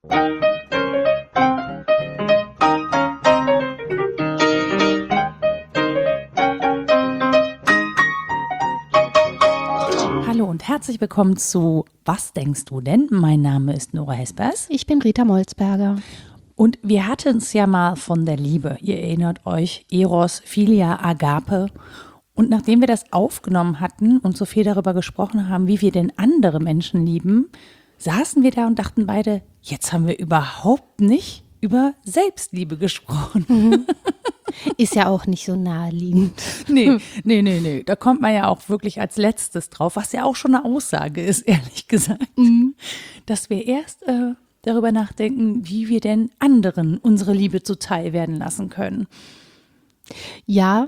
Hallo und herzlich willkommen zu Was denkst du denn? Mein Name ist Nora Hespers. Ich bin Rita Molzberger. Und wir hatten es ja mal von der Liebe. Ihr erinnert euch, Eros, Philia, Agape. Und nachdem wir das aufgenommen hatten und so viel darüber gesprochen haben, wie wir denn andere Menschen lieben, saßen wir da und dachten beide, jetzt haben wir überhaupt nicht über Selbstliebe gesprochen. Mhm. Ist ja auch nicht so naheliegend. Nee. Da kommt man ja auch wirklich als letztes drauf, was ja auch schon eine Aussage ist, ehrlich gesagt. Dass wir erst darüber nachdenken, wie wir denn anderen unsere Liebe zuteil werden lassen können. Ja,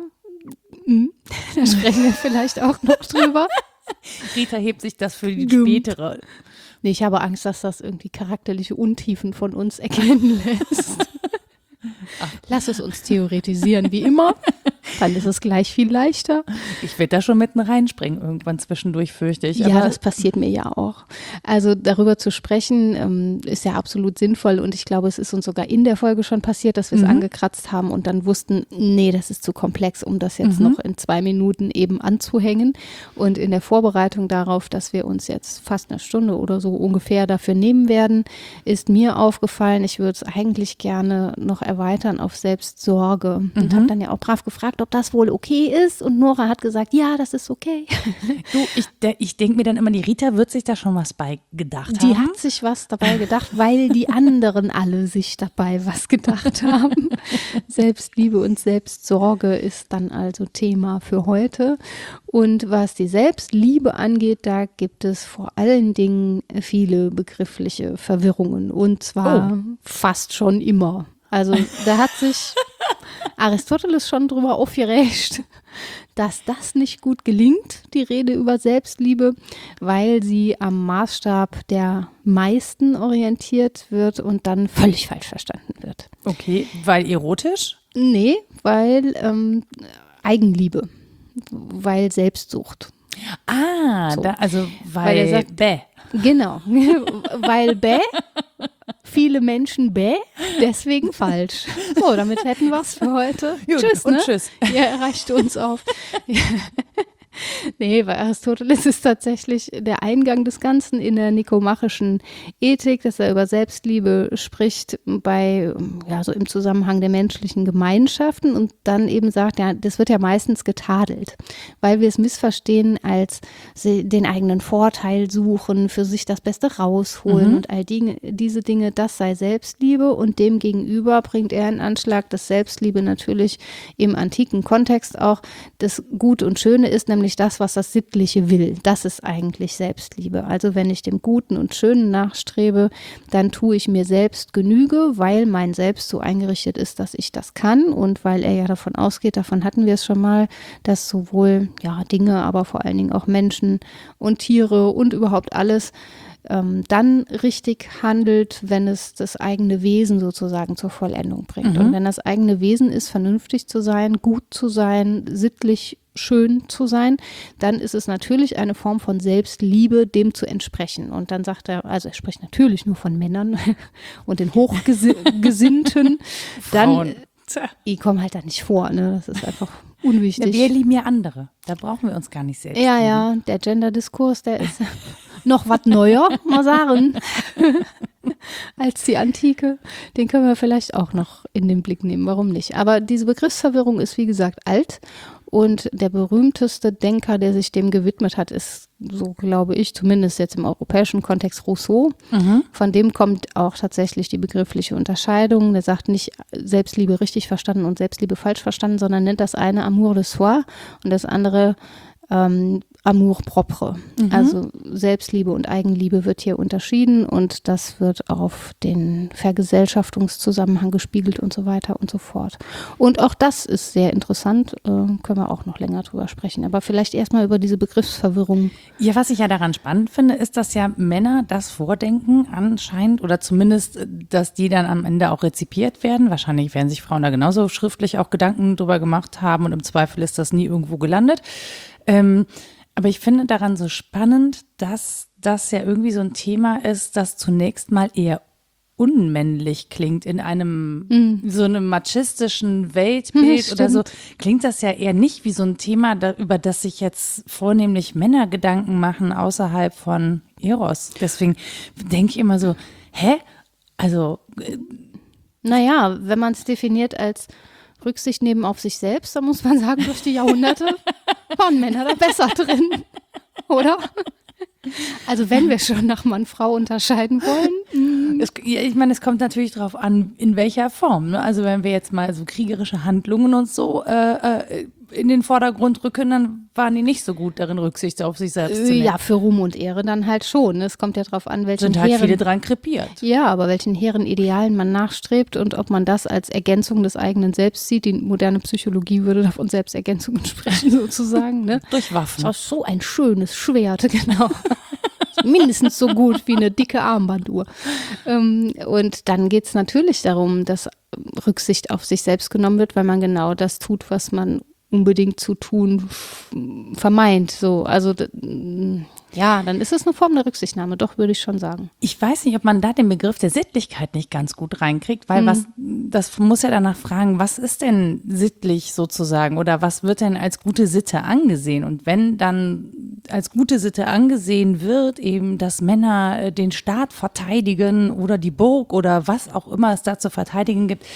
da sprechen wir vielleicht auch noch drüber. Rita hebt sich das für die spätere. Nee, ich habe Angst, dass das irgendwie charakterliche Untiefen von uns erkennen lässt. Lass es uns theoretisieren, wie immer. Dann ist es gleich viel leichter. Ich werde da schon mitten reinspringen, irgendwann zwischendurch, fürchte ich. Ja, aber das passiert mir ja auch. Also darüber zu sprechen, ist ja absolut sinnvoll und ich glaube, es ist uns sogar in der Folge schon passiert, dass wir es angekratzt haben und dann wussten, nee, das ist zu komplex, um das jetzt noch in 2 Minuten eben anzuhängen. Und in der Vorbereitung darauf, dass wir uns jetzt fast eine Stunde oder so ungefähr dafür nehmen werden, ist mir aufgefallen, ich würde es eigentlich gerne noch erweitern auf Selbstsorge und habe dann ja auch brav gefragt, ob das wohl okay ist und Nora hat gesagt, ja, das ist okay. Du, ich denke mir dann immer, die Rita wird sich da schon was bei gedacht haben. Die hat sich was dabei gedacht, weil die anderen alle sich dabei was gedacht haben. Selbstliebe und Selbstsorge ist dann also Thema für heute. Und was die Selbstliebe angeht, da gibt es vor allen Dingen viele begriffliche Verwirrungen und zwar fast schon immer. Also da hat sich Aristoteles schon drüber aufgeregt, dass das nicht gut gelingt, die Rede über Selbstliebe, weil sie am Maßstab der meisten orientiert wird und dann völlig falsch verstanden wird. Okay, weil erotisch? Nee, weil Eigenliebe, weil Selbstsucht. Ah, So. weil er sagt, bäh. Genau, weil viele Menschen deswegen falsch. So, damit hätten wir es für heute. Gut, Tschüss, und ne? tschüss. Ja, erreicht uns auf. Nee, bei Aristoteles ist tatsächlich der Eingang des Ganzen in der nikomachischen Ethik, dass er über Selbstliebe spricht so im Zusammenhang der menschlichen Gemeinschaften und dann eben sagt, ja, das wird ja meistens getadelt, weil wir es missverstehen als den eigenen Vorteil suchen, für sich das Beste rausholen und all diese Dinge, das sei Selbstliebe und dem gegenüber bringt er in Anschlag, dass Selbstliebe natürlich im antiken Kontext auch das Gut und Schöne ist, nämlich das, was das Sittliche will. Das ist eigentlich Selbstliebe. Also wenn ich dem Guten und Schönen nachstrebe, dann tue ich mir selbst Genüge, weil mein Selbst so eingerichtet ist, dass ich das kann und weil er ja davon ausgeht, davon hatten wir es schon mal, dass sowohl Dinge, aber vor allen Dingen auch Menschen und Tiere und überhaupt alles dann richtig handelt, wenn es das eigene Wesen sozusagen zur Vollendung bringt. Und wenn das eigene Wesen ist, vernünftig zu sein, gut zu sein, sittlich schön zu sein, dann ist es natürlich eine Form von Selbstliebe, dem zu entsprechen. Und dann sagt er, also er spricht natürlich nur von Männern und den Hochgesinnten. Dann, ich komme halt da nicht vor, ne? Das ist einfach unwichtig. Ja, wir lieben ja andere, da brauchen wir uns gar nicht selbst lieben. Ja, der Gender-Diskurs, der ist noch was neuer, mal sagen, als die Antike. Den können wir vielleicht auch noch in den Blick nehmen, warum nicht? Aber diese Begriffsverwirrung ist, wie gesagt, alt. Und der berühmteste Denker, der sich dem gewidmet hat, ist, so glaube ich, zumindest jetzt im europäischen Kontext Rousseau. Von dem kommt auch tatsächlich die begriffliche Unterscheidung. Der sagt nicht Selbstliebe richtig verstanden und Selbstliebe falsch verstanden, sondern nennt das eine Amour de soi und das andere Amour propre. Also Selbstliebe und Eigenliebe wird hier unterschieden und das wird auf den Vergesellschaftungszusammenhang gespiegelt und so weiter und so fort. Und auch das ist sehr interessant, können wir auch noch länger drüber sprechen. Aber vielleicht erstmal über diese Begriffsverwirrung. Ja, was ich ja daran spannend finde, ist, dass ja Männer das vordenken anscheinend oder zumindest, dass die dann am Ende auch rezipiert werden. Wahrscheinlich werden sich Frauen da genauso schriftlich auch Gedanken drüber gemacht haben und im Zweifel ist das nie irgendwo gelandet. Aber ich finde daran so spannend, dass das ja irgendwie so ein Thema ist, das zunächst mal eher unmännlich klingt in einem so einem machistischen Weltbild oder so, klingt das ja eher nicht wie so ein Thema, über das sich jetzt vornehmlich Männer Gedanken machen außerhalb von Eros. Deswegen denke ich immer so, also naja, wenn man es definiert als Rücksicht nehmen auf sich selbst, dann muss man sagen, durch die Jahrhunderte waren Männer da besser drin, oder? Also wenn wir schon nach Mann-Frau unterscheiden wollen. Ich meine, es kommt natürlich darauf an, in welcher Form. Ne? Also wenn wir jetzt mal so kriegerische Handlungen und so in den Vordergrund rücken, dann waren die nicht so gut darin, Rücksicht auf sich selbst zu nehmen. Ja, für Ruhm und Ehre dann halt schon. Es kommt ja darauf an, welchen Sind halt viele dran krepiert. Ja, aber welchen hehren Idealen man nachstrebt und ob man das als Ergänzung des eigenen Selbst sieht. Die moderne Psychologie würde davon Selbstergänzungen sprechen, sozusagen. Ne? Durch Waffen. Das ist so ein schönes Schwert, genau. Mindestens so gut wie eine dicke Armbanduhr. Und dann geht es natürlich darum, dass Rücksicht auf sich selbst genommen wird, weil man genau das tut, was man unbedingt zu tun vermeint. So, also ja, dann ist es eine Form der Rücksichtnahme, doch, würde ich schon sagen. Ich weiß nicht, ob man da den Begriff der Sittlichkeit nicht ganz gut reinkriegt, weil das muss ja danach fragen, was ist denn sittlich sozusagen oder was wird denn als gute Sitte angesehen? Und wenn dann als gute Sitte angesehen wird, eben, dass Männer den Staat verteidigen oder die Burg oder was auch immer es da zu verteidigen gibt,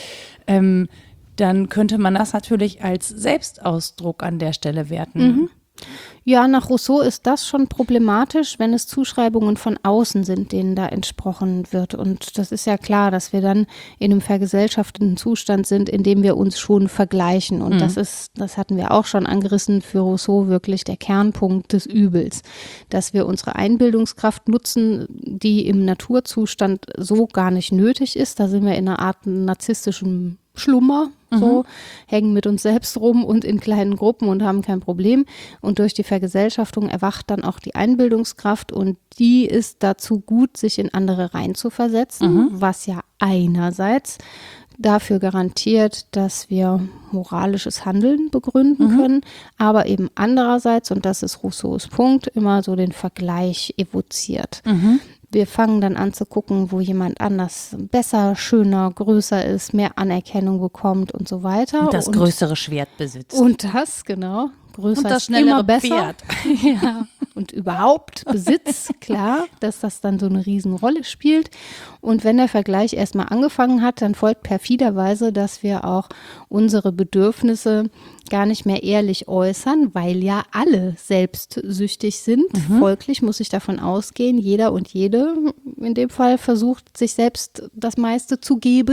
dann könnte man das natürlich als Selbstausdruck an der Stelle werten. Ja, nach Rousseau ist das schon problematisch, wenn es Zuschreibungen von außen sind, denen da entsprochen wird. Und das ist ja klar, dass wir dann in einem vergesellschafteten Zustand sind, in dem wir uns schon vergleichen. Und das hatten wir auch schon angerissen, für Rousseau wirklich der Kernpunkt des Übels. Dass wir unsere Einbildungskraft nutzen, die im Naturzustand so gar nicht nötig ist. Da sind wir in einer Art narzisstischem Schlummer, so, hängen mit uns selbst rum und in kleinen Gruppen und haben kein Problem. Und durch die Vergesellschaftung erwacht dann auch die Einbildungskraft und die ist dazu gut, sich in andere reinzuversetzen, was ja einerseits dafür garantiert, dass wir moralisches Handeln begründen können, aber eben andererseits, und das ist Rousseaus Punkt, immer so den Vergleich evoziert. Wir fangen dann an zu gucken, wo jemand anders besser, schöner, größer ist, mehr Anerkennung bekommt und so weiter. Und das größere Schwert besitzt. Und das, genau. Größer und das ist immer schnellere besser. Pferd. Ja. Und überhaupt Besitz, klar, dass das dann so eine Riesenrolle spielt. Und wenn der Vergleich erstmal angefangen hat, dann folgt perfiderweise, dass wir auch unsere Bedürfnisse gar nicht mehr ehrlich äußern, weil ja alle selbstsüchtig sind. Folglich muss ich davon ausgehen, jeder und jede in dem Fall versucht, sich selbst das meiste zu geben.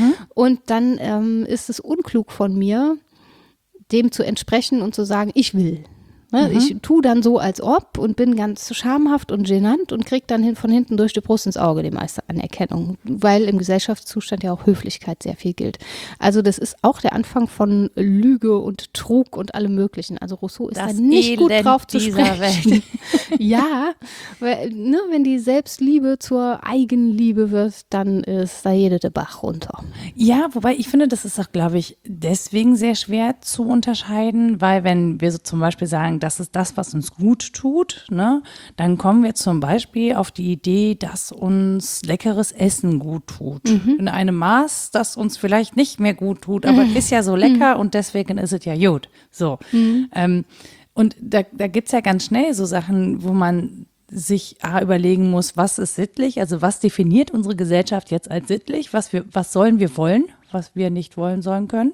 Und dann ist es unklug von mir, dem zu entsprechen und zu sagen, ich will. Ne, ich tue dann so, als ob und bin ganz schamhaft und genannt und kriege dann von hinten durch die Brust ins Auge die meiste Anerkennung, weil im Gesellschaftszustand ja auch Höflichkeit sehr viel gilt. Also das ist auch der Anfang von Lüge und Trug und allem Möglichen. Also Rousseau ist da nicht gut drauf zu sprechen. Ja, weil, ne, wenn die Selbstliebe zur Eigenliebe wird, dann ist da jede der Bach runter. Ja, wobei ich finde, das ist auch, glaube ich, deswegen sehr schwer zu unterscheiden, weil wenn wir so zum Beispiel sagen, das ist das, was uns gut tut, ne? Dann kommen wir zum Beispiel auf die Idee, dass uns leckeres Essen gut tut. In einem Maß, das uns vielleicht nicht mehr gut tut, aber ist ja so lecker und deswegen ist es ja gut. So. Und da gibt's ja ganz schnell so Sachen, wo man sich überlegen muss, was ist sittlich, also was definiert unsere Gesellschaft jetzt als sittlich, was sollen wir wollen, was wir nicht wollen sollen können.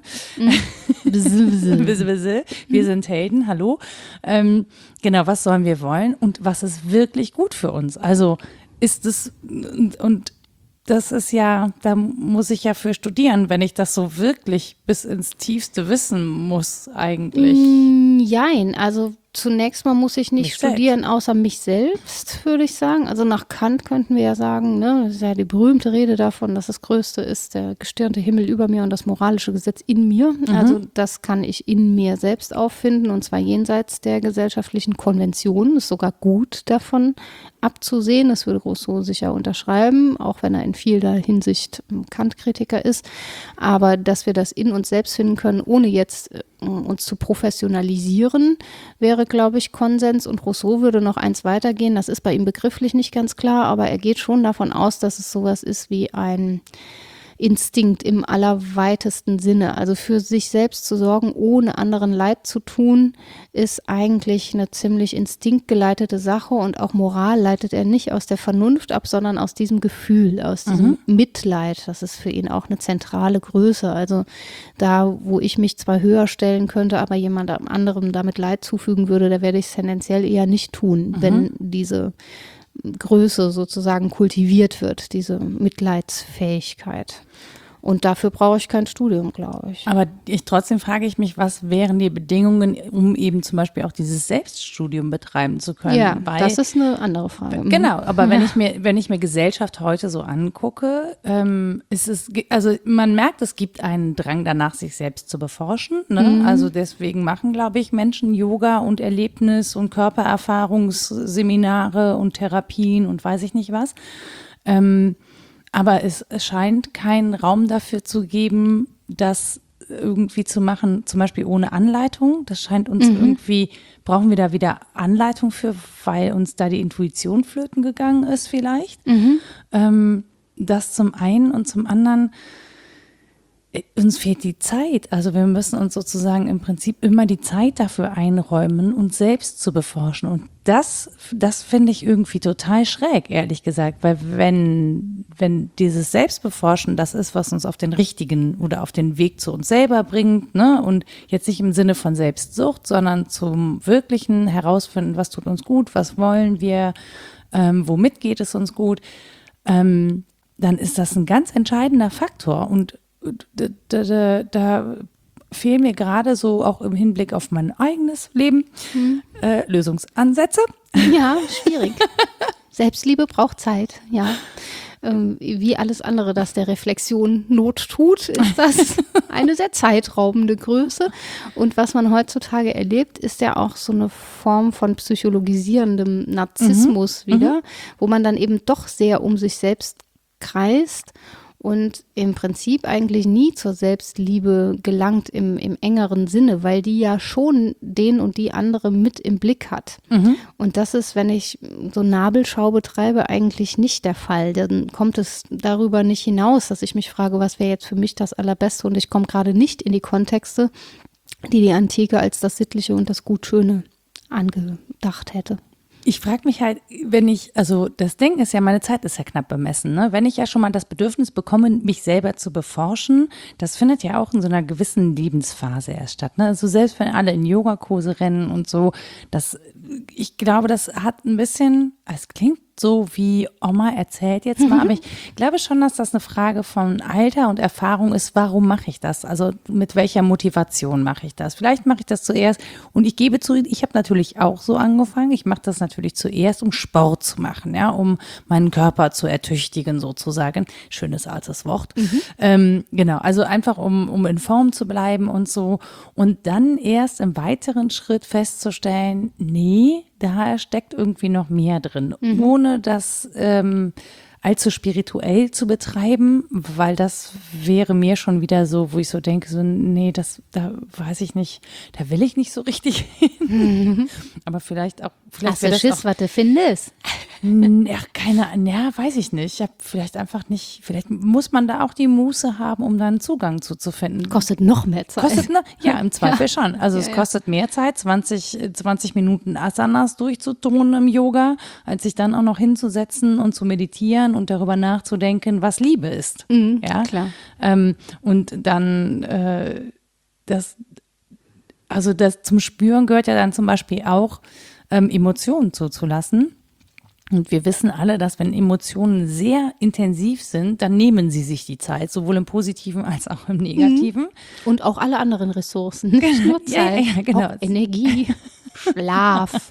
Wir sind Helden, hallo. Genau, was sollen wir wollen und was ist wirklich gut für uns? Also ist es, und das ist ja, da muss ich ja für studieren, wenn ich das so wirklich bis ins Tiefste wissen muss eigentlich. Jein, also zunächst mal muss ich nicht Mich studieren, außer mich selbst, würde ich sagen. Also nach Kant könnten wir ja sagen, ne, das ist ja die berühmte Rede davon, dass das Größte ist der gestirnte Himmel über mir und das moralische Gesetz in mir. Also das kann ich in mir selbst auffinden und zwar jenseits der gesellschaftlichen Konventionen. Ist sogar gut davon abzusehen. Das würde Rousseau sicher unterschreiben, auch wenn er in vieler Hinsicht Kant-Kritiker ist. Aber dass wir das in uns selbst finden können, ohne jetzt uns zu professionalisieren, wäre glaube ich, Konsens, und Rousseau würde noch eins weitergehen. Das ist bei ihm begrifflich nicht ganz klar, aber er geht schon davon aus, dass es sowas ist wie ein Instinkt im allerweitesten Sinne. Also für sich selbst zu sorgen, ohne anderen Leid zu tun, ist eigentlich eine ziemlich instinktgeleitete Sache, und auch Moral leitet er nicht aus der Vernunft ab, sondern aus diesem Gefühl, aus diesem Mitleid. Das ist für ihn auch eine zentrale Größe. Also da, wo ich mich zwar höher stellen könnte, aber jemand anderem damit Leid zufügen würde, da werde ich es tendenziell eher nicht tun, wenn diese Größe sozusagen kultiviert wird, diese Mitleidsfähigkeit. Und dafür brauche ich kein Studium, glaube ich. Aber trotzdem frage ich mich, was wären die Bedingungen, um eben zum Beispiel auch dieses Selbststudium betreiben zu können? Ja, das ist eine andere Frage. Genau, aber wenn ich mir Gesellschaft heute so angucke, ist es, also man merkt, es gibt einen Drang danach, sich selbst zu beforschen. Ne? Also deswegen machen, glaube ich, Menschen Yoga und Erlebnis- und Körpererfahrungsseminare und Therapien und weiß ich nicht was. Aber es scheint keinen Raum dafür zu geben, das irgendwie zu machen, zum Beispiel ohne Anleitung. Das scheint uns irgendwie, brauchen wir da wieder Anleitung für, weil uns da die Intuition flöten gegangen ist vielleicht. Das zum einen, und zum anderen, uns fehlt die Zeit. Also wir müssen uns sozusagen im Prinzip immer die Zeit dafür einräumen, uns selbst zu beforschen. Und das finde ich irgendwie total schräg, ehrlich gesagt. Weil wenn dieses Selbstbeforschen das ist, was uns auf den richtigen oder auf den Weg zu uns selber bringt, ne? Und jetzt nicht im Sinne von Selbstsucht, sondern zum wirklichen Herausfinden, was tut uns gut, was wollen wir, womit geht es uns gut, dann ist das ein ganz entscheidender Faktor. Und da fehlen mir gerade so auch im Hinblick auf mein eigenes Leben Lösungsansätze. Ja, schwierig. Selbstliebe braucht Zeit, ja. Wie alles andere, das der Reflexion Not tut, ist das eine sehr zeitraubende Größe. Und was man heutzutage erlebt, ist ja auch so eine Form von psychologisierendem Narzissmus wieder, wo man dann eben doch sehr um sich selbst kreist und im Prinzip eigentlich nie zur Selbstliebe gelangt im engeren Sinne, weil die ja schon den und die andere mit im Blick hat. Und das ist, wenn ich so Nabelschau betreibe, eigentlich nicht der Fall. Dann kommt es darüber nicht hinaus, dass ich mich frage, was wäre jetzt für mich das Allerbeste, und ich komme gerade nicht in die Kontexte, die Antike als das Sittliche und das Gutschöne angedacht hätte. Ich frage mich halt, also das Ding ist ja, meine Zeit ist ja knapp bemessen, ne? Wenn ich ja schon mal das Bedürfnis bekomme, mich selber zu beforschen, das findet ja auch in so einer gewissen Lebensphase erst statt, ne? Also selbst wenn alle in Yogakurse rennen und so, ich glaube, das hat ein bisschen, es klingt so wie Oma erzählt jetzt mal, aber ich glaube schon, dass das eine Frage von Alter und Erfahrung ist, warum mache ich das? Also mit welcher Motivation mache ich das? Vielleicht mache ich das zuerst, und ich gebe zu, ich habe natürlich auch so angefangen, ich mache das natürlich zuerst, um Sport zu machen, ja, um meinen Körper zu ertüchtigen sozusagen. Schönes altes Wort. Genau, also einfach um in Form zu bleiben und so, und dann erst im weiteren Schritt festzustellen, nee, da steckt irgendwie noch mehr drin, ohne das allzu spirituell zu betreiben, weil das wäre mir schon wieder so, wo ich so denke, so nee, da weiß ich nicht, da will ich nicht so richtig hin. Aber vielleicht Hast du Schiss, was du findest? Ja, weiß ich nicht. Ich habe vielleicht einfach nicht, vielleicht muss man da auch die Muße haben, um da einen Zugang zu finden. Kostet noch mehr Zeit. Ja, im Zweifel schon. Also es kostet mehr Zeit, 20 Minuten Asanas durchzutun im Yoga, als sich dann auch noch hinzusetzen und zu meditieren und darüber nachzudenken, was Liebe ist. Ja, klar. Und dann das zum Spüren gehört ja dann zum Beispiel auch, Emotionen zuzulassen. Und wir wissen alle, dass wenn Emotionen sehr intensiv sind, dann nehmen sie sich die Zeit, sowohl im Positiven als auch im Negativen. Und auch alle anderen Ressourcen. Nicht nur Zeit, ja, genau. auch Energie, Schlaf,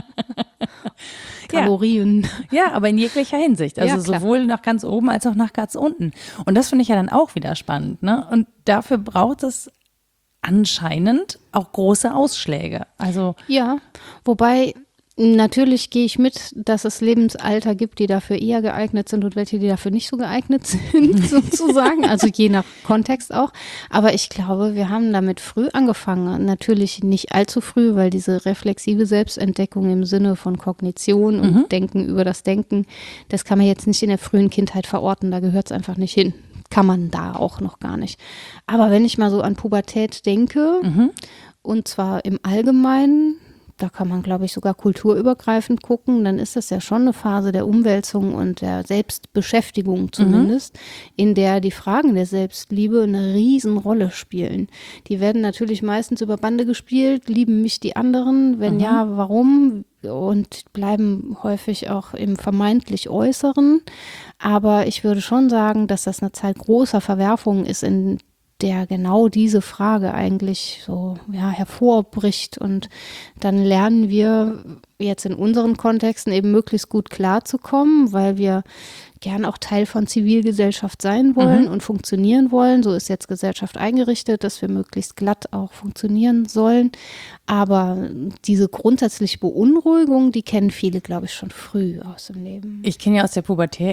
Kalorien. Ja, aber in jeglicher Hinsicht. Also Ja, klar. sowohl nach ganz oben als auch nach ganz unten. Und das finde ich ja dann auch wieder spannend, ne? Und dafür braucht es anscheinend auch große Ausschläge. Also Ja, wobei Natürlich gehe ich mit, dass es Lebensalter gibt, die dafür eher geeignet sind und welche, die dafür nicht so geeignet sind, sozusagen. Also je nach Kontext auch. Aber ich glaube, wir haben damit früh angefangen. Natürlich nicht allzu früh, weil diese reflexive Selbstentdeckung im Sinne von Kognition und Denken über das Denken, das kann man jetzt nicht in der frühen Kindheit verorten. Da gehört es einfach nicht hin. Kann man da auch noch gar nicht. Aber wenn ich mal so an Pubertät denke, und zwar im Allgemeinen, da kann man, glaube ich, sogar kulturübergreifend gucken, dann ist das ja schon eine Phase der Umwälzung und der Selbstbeschäftigung zumindest, in der die Fragen der Selbstliebe eine Riesenrolle spielen. Die werden natürlich meistens über Bande gespielt, lieben mich die anderen, wenn ja, warum? Und bleiben häufig auch im vermeintlich Äußeren. Aber ich würde schon sagen, dass das eine Zeit großer Verwerfungen ist, in der genau diese Frage eigentlich so hervorbricht. Und dann lernen wir jetzt in unseren Kontexten eben möglichst gut klarzukommen, weil wir gern auch Teil von Zivilgesellschaft sein wollen und funktionieren wollen. So ist jetzt Gesellschaft eingerichtet, dass wir möglichst glatt auch funktionieren sollen. Aber diese grundsätzliche Beunruhigung, die kennen viele, glaube ich, schon früh aus dem Leben. Ich kenne ja aus der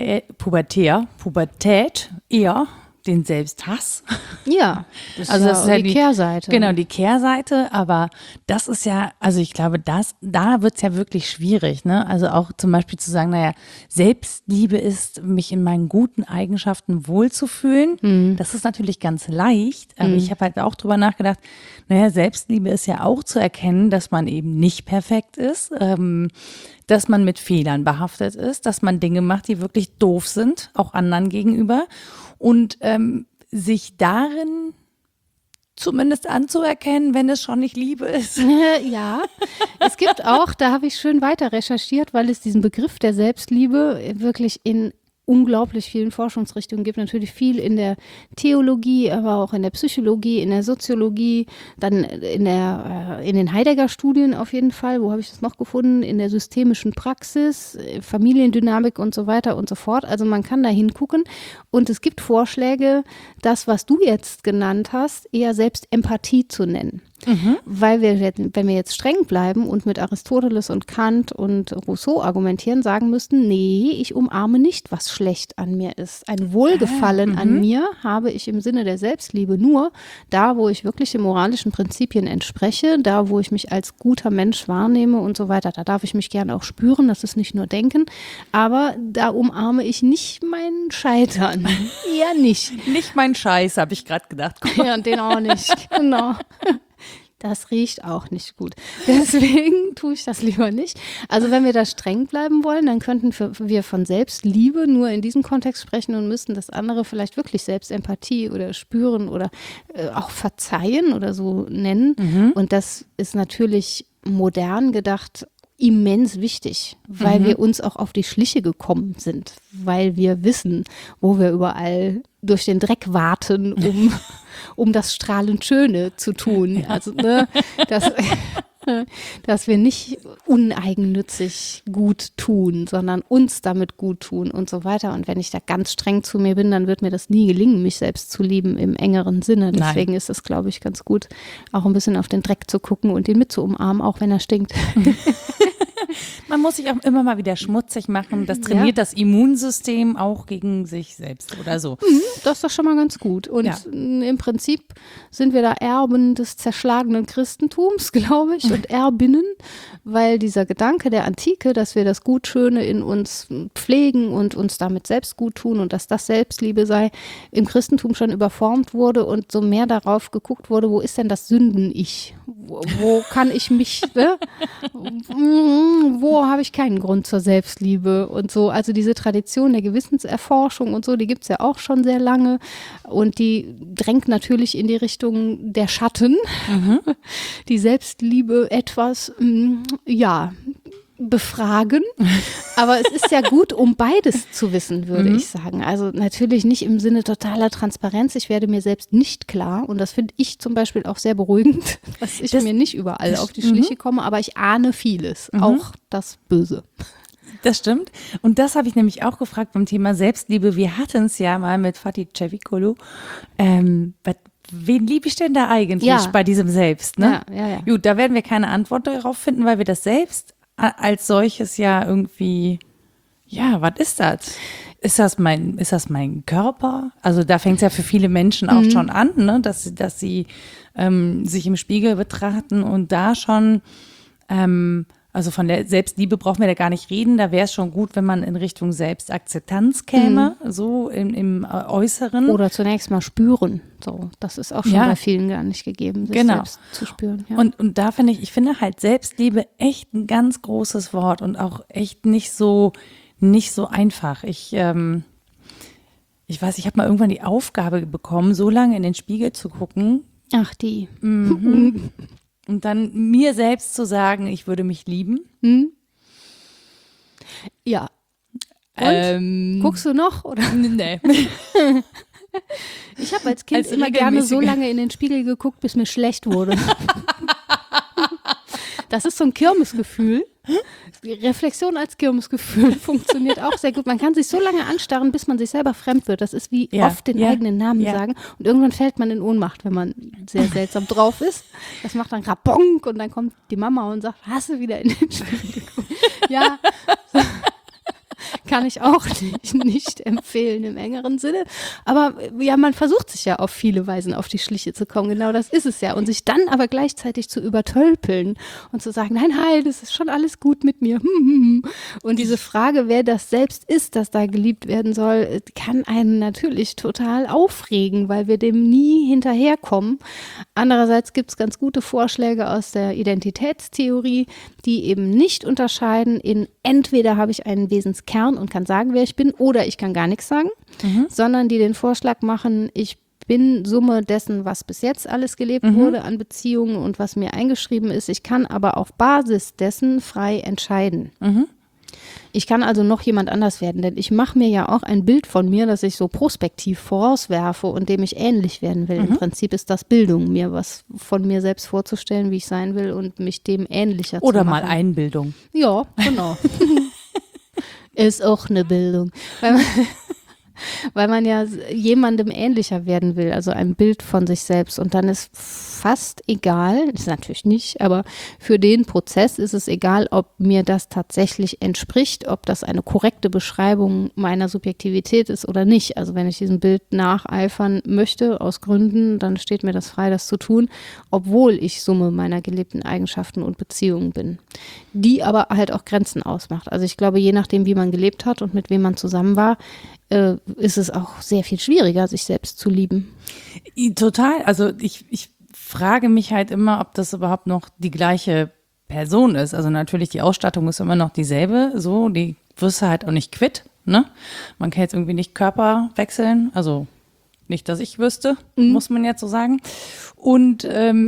Pubertät eher den Selbsthass. Ja, das Also das ist ja die Kehrseite. Genau, die Kehrseite, aber das ist ja, also ich glaube, da wird es ja wirklich schwierig, ne? Also auch zum Beispiel zu sagen, naja, Selbstliebe ist, mich in meinen guten Eigenschaften wohlzufühlen. Das ist natürlich ganz leicht, aber ich habe halt auch drüber nachgedacht, naja, Selbstliebe ist ja auch zu erkennen, dass man eben nicht perfekt ist, dass man mit Fehlern behaftet ist, dass man Dinge macht, die wirklich doof sind, auch anderen gegenüber. Und sich darin zumindest anzuerkennen, wenn es schon nicht Liebe ist. Ja, es gibt auch, da habe ich schön weiter recherchiert, weil es diesen Begriff der Selbstliebe wirklich in unglaublich vielen Forschungsrichtungen gibt, natürlich viel in der Theologie, aber auch in der Psychologie, in der Soziologie, dann in den Heidegger-Studien auf jeden Fall, wo habe ich das noch gefunden, in der systemischen Praxis, Familiendynamik und so weiter und so fort. Also man kann da hingucken und es gibt Vorschläge, das, was du jetzt genannt hast, eher Selbstempathie zu nennen. Weil wenn wir jetzt streng bleiben und mit Aristoteles und Kant und Rousseau argumentieren, sagen müssten, nee, ich umarme nicht, was schlecht an mir ist. Ein Wohlgefallen an mir habe ich im Sinne der Selbstliebe nur da, wo ich wirklich den moralischen Prinzipien entspreche, da, wo ich mich als guter Mensch wahrnehme und so weiter. Da darf ich mich gerne auch spüren, das ist nicht nur denken, aber da umarme ich nicht mein Scheitern. Eher nicht. Nicht mein Scheiß, habe ich gerade gedacht. Ja, den auch nicht. Genau. Das riecht auch nicht gut. Deswegen tue ich das lieber nicht. Also wenn wir da streng bleiben wollen, dann könnten wir von Selbstliebe nur in diesem Kontext sprechen und müssten das andere vielleicht wirklich Selbstempathie oder spüren oder auch verzeihen oder so nennen. Und das ist natürlich modern gedacht immens wichtig, weil wir uns auch auf die Schliche gekommen sind, weil wir wissen, wo wir überall durch den Dreck warten, um das strahlend Schöne zu tun. Also, dass wir nicht uneigennützig gut tun, sondern uns damit gut tun und so weiter. Und wenn ich da ganz streng zu mir bin, dann wird mir das nie gelingen, mich selbst zu lieben im engeren Sinne. Deswegen ist es, glaube ich, ganz gut, auch ein bisschen auf den Dreck zu gucken und den mit zu umarmen, auch wenn er stinkt. Man muss sich auch immer mal wieder schmutzig machen. Das trainiert das Immunsystem auch gegen sich selbst oder so. Das ist doch schon mal ganz gut. Und im Prinzip sind wir da Erben des zerschlagenen Christentums, glaube ich, und Erbinnen, weil dieser Gedanke der Antike, dass wir das Gutschöne in uns pflegen und uns damit selbst gut tun und dass das Selbstliebe sei, im Christentum schon überformt wurde und so mehr darauf geguckt wurde, wo ist denn das Sünden-Ich? Wo kann ich mich, ne? Wo habe ich keinen Grund zur Selbstliebe und so. Also diese Tradition der Gewissenserforschung und so, die gibt es ja auch schon sehr lange und die drängt natürlich in die Richtung der Schatten. Die Selbstliebe etwas, befragen. Aber es ist ja gut, um beides zu wissen, würde ich sagen. Also natürlich nicht im Sinne totaler Transparenz. Ich werde mir selbst nicht klar und das finde ich zum Beispiel auch sehr beruhigend, dass ich mir nicht überall auf die Schliche komme, aber ich ahne vieles, auch das Böse. Das stimmt. Und das habe ich nämlich auch gefragt beim Thema Selbstliebe. Wir hatten es ja mal mit Fatih Cevikolu. Wen liebe ich denn da eigentlich bei diesem Selbst? Ne? Ja. Gut, da werden wir keine Antwort darauf finden, weil wir das selbst als solches ja irgendwie, ja, was ist das? Ist das mein Körper? Also da fängt es ja für viele Menschen auch schon an, ne? Dass sie sich im Spiegel betrachten und da schon, also von der Selbstliebe brauchen wir da gar nicht reden, da wäre es schon gut, wenn man in Richtung Selbstakzeptanz käme, so im Äußeren. Oder zunächst mal spüren. So, das ist auch schon bei vielen gar nicht gegeben, sich selbst zu spüren. Ja. Und da ich finde halt Selbstliebe echt ein ganz großes Wort und auch echt nicht so einfach. Ich weiß, ich habe mal irgendwann die Aufgabe bekommen, so lange in den Spiegel zu gucken. Ach, die. Und dann mir selbst zu sagen, ich würde mich lieben. Ja. Und? Guckst du noch? Oder? Nee. Ich habe als Kind immer gerne so lange in den Spiegel geguckt, bis mir schlecht wurde. Das ist so ein Kirmesgefühl. Die Reflexion als Kirmesgefühl funktioniert auch sehr gut. Man kann sich so lange anstarren, bis man sich selber fremd wird. Das ist wie oft den eigenen Namen sagen. Und irgendwann fällt man in Ohnmacht, wenn man sehr seltsam drauf ist. Das macht dann Rabonk und dann kommt die Mama und sagt, hast du wieder in den Spiegel geguckt? Ja, kann ich auch nicht empfehlen im engeren Sinne. Aber ja, man versucht sich ja auf viele Weisen auf die Schliche zu kommen. Genau das ist es ja. Und sich dann aber gleichzeitig zu übertölpeln und zu sagen, nein, das ist schon alles gut mit mir. Und diese Frage, wer das selbst ist, das da geliebt werden soll, kann einen natürlich total aufregen, weil wir dem nie hinterherkommen. Andererseits gibt es ganz gute Vorschläge aus der Identitätstheorie, die eben nicht unterscheiden in entweder habe ich einen Wesenskern und kann sagen, wer ich bin, oder ich kann gar nichts sagen, sondern die den Vorschlag machen, ich bin Summe dessen, was bis jetzt alles gelebt wurde an Beziehungen und was mir eingeschrieben ist. Ich kann aber auf Basis dessen frei entscheiden. Ich kann also noch jemand anders werden, denn ich mache mir ja auch ein Bild von mir, das ich so prospektiv vorauswerfe und dem ich ähnlich werden will. Im Prinzip ist das Bildung, mir was von mir selbst vorzustellen, wie ich sein will und mich dem ähnlicher zu machen. Oder mal Einbildung. Ja, genau. Ist auch eine Bildung. Weil man ja jemandem ähnlicher werden will, also ein Bild von sich selbst. Und dann ist fast egal, ist natürlich nicht, aber für den Prozess ist es egal, ob mir das tatsächlich entspricht, ob das eine korrekte Beschreibung meiner Subjektivität ist oder nicht. Also wenn ich diesem Bild nacheifern möchte, aus Gründen, dann steht mir das frei, das zu tun, obwohl ich Summe meiner gelebten Eigenschaften und Beziehungen bin, die aber halt auch Grenzen ausmacht. Also ich glaube, je nachdem, wie man gelebt hat und mit wem man zusammen war, ist es auch sehr viel schwieriger, sich selbst zu lieben. Total. Also ich frage mich halt immer, ob das überhaupt noch die gleiche Person ist. Also natürlich, die Ausstattung ist immer noch dieselbe, so, die wirst du halt auch nicht quitt, ne? Man kann jetzt irgendwie nicht Körper wechseln, also nicht, dass ich wüsste, muss man jetzt so sagen. Und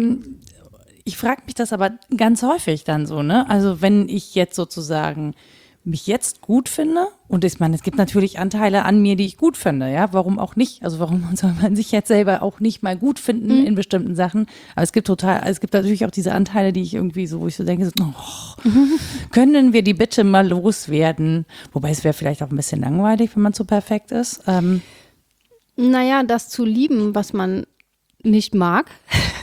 ich frage mich das aber ganz häufig dann so, ne? Also wenn ich jetzt sozusagen mich jetzt gut finde, und ich meine, es gibt natürlich Anteile an mir, die ich gut finde, ja, warum auch nicht? Also warum soll man sich jetzt selber auch nicht mal gut finden in bestimmten Sachen? Aber es gibt natürlich auch diese Anteile, die ich irgendwie so, wo ich so denke, so, können wir die bitte mal loswerden? Wobei es wäre vielleicht auch ein bisschen langweilig, wenn man so perfekt ist. Naja, das zu lieben, was man nicht mag,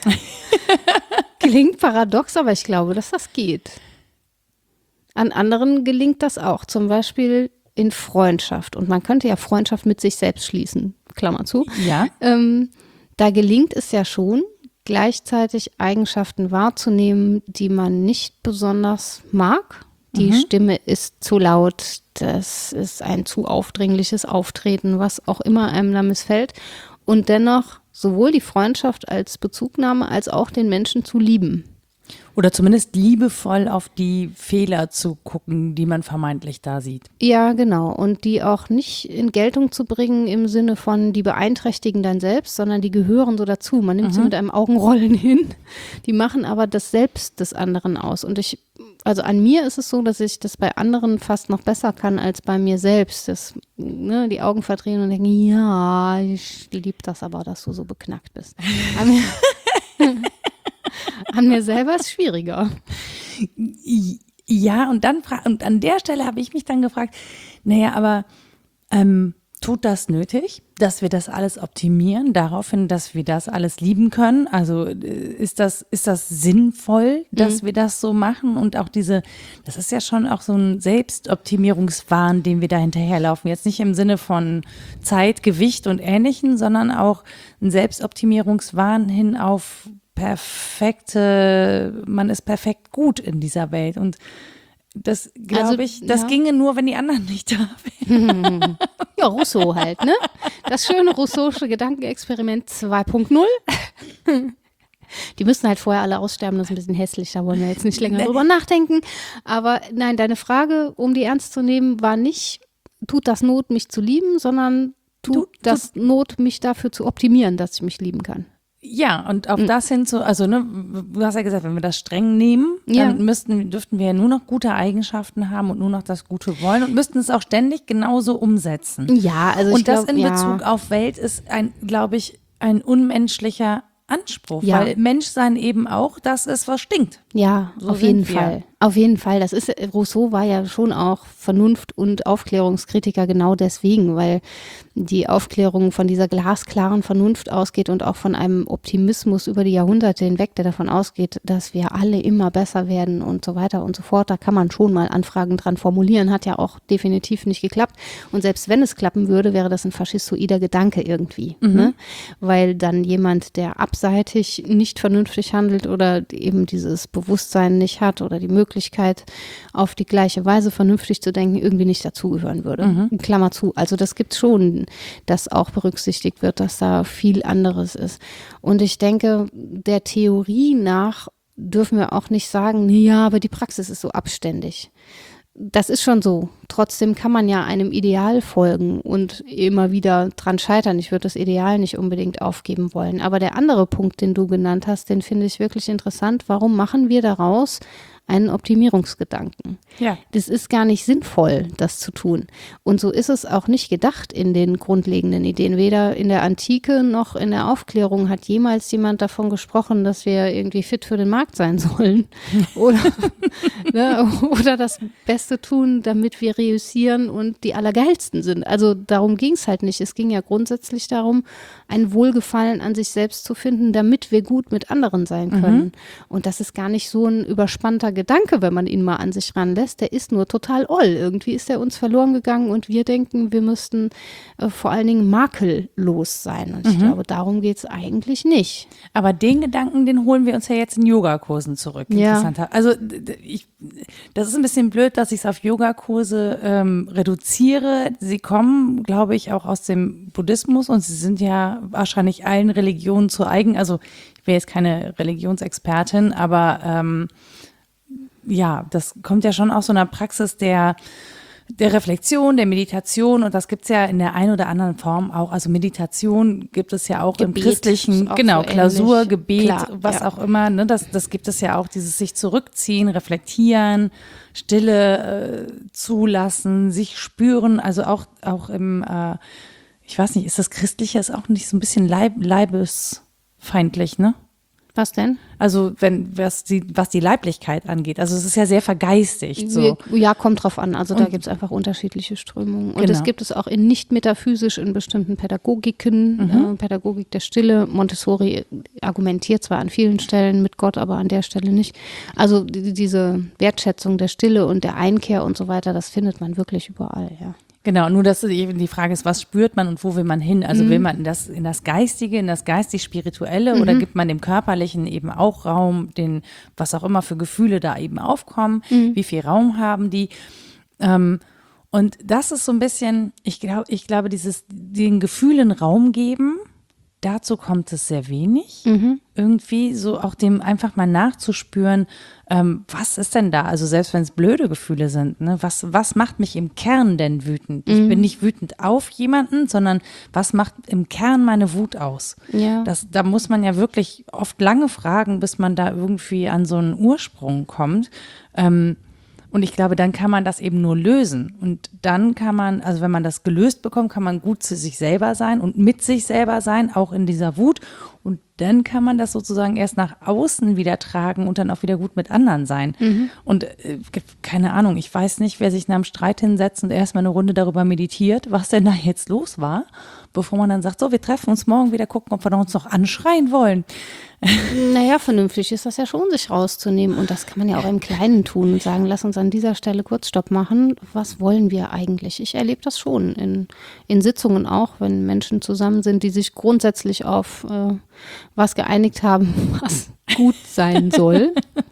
klingt paradox, aber ich glaube, dass das geht. An anderen gelingt das auch, zum Beispiel in Freundschaft. Und man könnte ja Freundschaft mit sich selbst schließen, Klammer zu. Ja. Da gelingt es ja schon, gleichzeitig Eigenschaften wahrzunehmen, die man nicht besonders mag. Die Stimme ist zu laut, das ist ein zu aufdringliches Auftreten, was auch immer einem da missfällt. Und dennoch sowohl die Freundschaft als Bezugnahme als auch den Menschen zu lieben. Oder zumindest liebevoll auf die Fehler zu gucken, die man vermeintlich da sieht. Ja, genau. Und die auch nicht in Geltung zu bringen im Sinne von, die beeinträchtigen dein Selbst, sondern die gehören so dazu. Man nimmt sie mit einem Augenrollen hin. Die machen aber das Selbst des anderen aus. Und also an mir ist es so, dass ich das bei anderen fast noch besser kann als bei mir selbst. Die Augen verdrehen und denken, ja, ich liebe das aber, dass du so beknackt bist. An mir selber ist schwieriger. Ja, und an der Stelle habe ich mich dann gefragt, naja, aber tut das nötig, dass wir das alles optimieren, daraufhin, dass wir das alles lieben können? Also ist das sinnvoll, dass wir das so machen? Und auch das ist ja schon auch so ein Selbstoptimierungswahn, den wir da hinterherlaufen. Jetzt nicht im Sinne von Zeit, Gewicht und Ähnlichem, sondern auch ein Selbstoptimierungswahn hin auf man ist perfekt gut in dieser Welt. Und das glaube ich, das ginge nur, wenn die anderen nicht da wären. Ja, Rousseau halt, ne? Das schöne Rousseausche Gedankenexperiment 2.0. Die müssen halt vorher alle aussterben, das ist ein bisschen hässlich, da wollen wir jetzt nicht länger drüber nachdenken. Aber nein, deine Frage, um die ernst zu nehmen, war nicht, tut das Not, mich zu lieben, sondern tut das Not, mich dafür zu optimieren, dass ich mich lieben kann. Ja, und auf das hin also ne, du hast ja gesagt, wenn wir das streng nehmen, dann dürften wir ja nur noch gute Eigenschaften haben und nur noch das Gute wollen und müssten es auch ständig genauso umsetzen. Ja, also und das in Bezug auf Welt ist glaube ich, ein unmenschlicher Anspruch, weil Menschsein eben auch das ist, was stinkt. Ja, so auf jeden Fall. Auf jeden Fall. Rousseau war ja schon auch Vernunft- und Aufklärungskritiker genau deswegen, weil die Aufklärung von dieser glasklaren Vernunft ausgeht und auch von einem Optimismus über die Jahrhunderte hinweg, der davon ausgeht, dass wir alle immer besser werden und so weiter und so fort. Da kann man schon mal Anfragen dran formulieren, hat ja auch definitiv nicht geklappt. Und selbst wenn es klappen würde, wäre das ein faschistoider Gedanke irgendwie. Ne? Weil dann jemand, der abseitig nicht vernünftig handelt oder eben dieses Bewusstsein nicht hat oder die Möglichkeit, auf die gleiche Weise vernünftig zu denken, irgendwie nicht dazugehören würde. Klammer zu. Also das gibt es schon, dass auch berücksichtigt wird, dass da viel anderes ist. Und ich denke, der Theorie nach dürfen wir auch nicht sagen, ja, aber die Praxis ist so abständig. Das ist schon so. Trotzdem kann man ja einem Ideal folgen und immer wieder dran scheitern. Ich würde das Ideal nicht unbedingt aufgeben wollen. Aber der andere Punkt, den du genannt hast, den finde ich wirklich interessant. Warum machen wir daraus einen Optimierungsgedanken? Ja. Das ist gar nicht sinnvoll, das zu tun. Und so ist es auch nicht gedacht in den grundlegenden Ideen. Weder in der Antike noch in der Aufklärung hat jemals jemand davon gesprochen, dass wir irgendwie fit für den Markt sein sollen. Oder, oder das Beste tun, damit wir reüssieren und die Allergeilsten sind. Also darum ging es halt nicht. Es ging ja grundsätzlich darum, ein Wohlgefallen an sich selbst zu finden, damit wir gut mit anderen sein können. Und das ist gar nicht so ein überspannter Gedanke, wenn man ihn mal an sich ranlässt. Der ist nur total oll. Irgendwie ist er uns verloren gegangen und wir denken, wir müssten vor allen Dingen makellos sein. Und ich glaube, darum geht es eigentlich nicht. Aber den Gedanken, den holen wir uns ja jetzt in Yogakursen zurück. Ja. Interessanter. Also das ist ein bisschen blöd, dass ich es auf Yogakurse reduziere. Sie kommen, glaube ich, auch aus dem Buddhismus und sie sind ja wahrscheinlich allen Religionen zu eigen. Also ich bin jetzt keine Religionsexpertin, aber ja, das kommt ja schon aus so einer Praxis der Reflexion, der Meditation und das gibt's ja in der einen oder anderen Form auch. Also Meditation gibt es ja auch Gebet, im christlichen, auch genau, so Klausur, ähnlich. Gebet, Klar, was ja. auch immer. Ne, das gibt es ja auch, dieses sich zurückziehen, reflektieren, Stille zulassen, sich spüren. Also auch im, ich weiß nicht, ist das Christliche ist auch nicht so ein bisschen leibesfeindlich, ne? Was denn? Also was die Leiblichkeit angeht. Also es ist ja sehr vergeistigt. So. Ja, kommt drauf an. Also da gibt es einfach unterschiedliche Strömungen. Und Genau. es gibt es auch in nicht metaphysisch in bestimmten Pädagogiken, Pädagogik der Stille. Montessori argumentiert zwar an vielen Stellen mit Gott, aber an der Stelle nicht. Also diese Wertschätzung der Stille und der Einkehr und so weiter, das findet man wirklich überall, ja. Genau, nur dass eben die Frage ist, was spürt man und wo will man hin? Also will man in das Geistige, in das geistig-spirituelle oder gibt man dem Körperlichen eben auch Raum, was auch immer für Gefühle da eben aufkommen, wie viel Raum haben die? Und das ist so ein bisschen, ich glaube, den Gefühlen Raum geben, dazu kommt es sehr wenig. Irgendwie so auch dem einfach mal nachzuspüren, was ist denn da? Also selbst wenn es blöde Gefühle sind, ne? Was macht mich im Kern denn wütend? Ich bin nicht wütend auf jemanden, sondern was macht im Kern meine Wut aus? Ja. Da muss man ja wirklich oft lange fragen, bis man da irgendwie an so einen Ursprung kommt. Und Und ich glaube, dann kann man das eben nur lösen. Und dann kann man, also wenn man das gelöst bekommt, kann man gut zu sich selber sein und mit sich selber sein, auch in dieser Wut. Und dann kann man das sozusagen erst nach außen wieder tragen und dann auch wieder gut mit anderen sein. Und keine Ahnung, ich weiß nicht, wer sich nach einem Streit hinsetzt und erstmal eine Runde darüber meditiert, was denn da jetzt los war, bevor man dann sagt, so, wir treffen uns morgen wieder, gucken, ob wir uns noch anschreien wollen. Naja, vernünftig ist das ja schon, sich rauszunehmen. Und das kann man ja auch im Kleinen tun und sagen, lass uns an dieser Stelle Kurzstopp machen. Was wollen wir eigentlich? Ich erlebe das schon in Sitzungen auch, wenn Menschen zusammen sind, die sich grundsätzlich auf was geeinigt haben, was gut sein soll.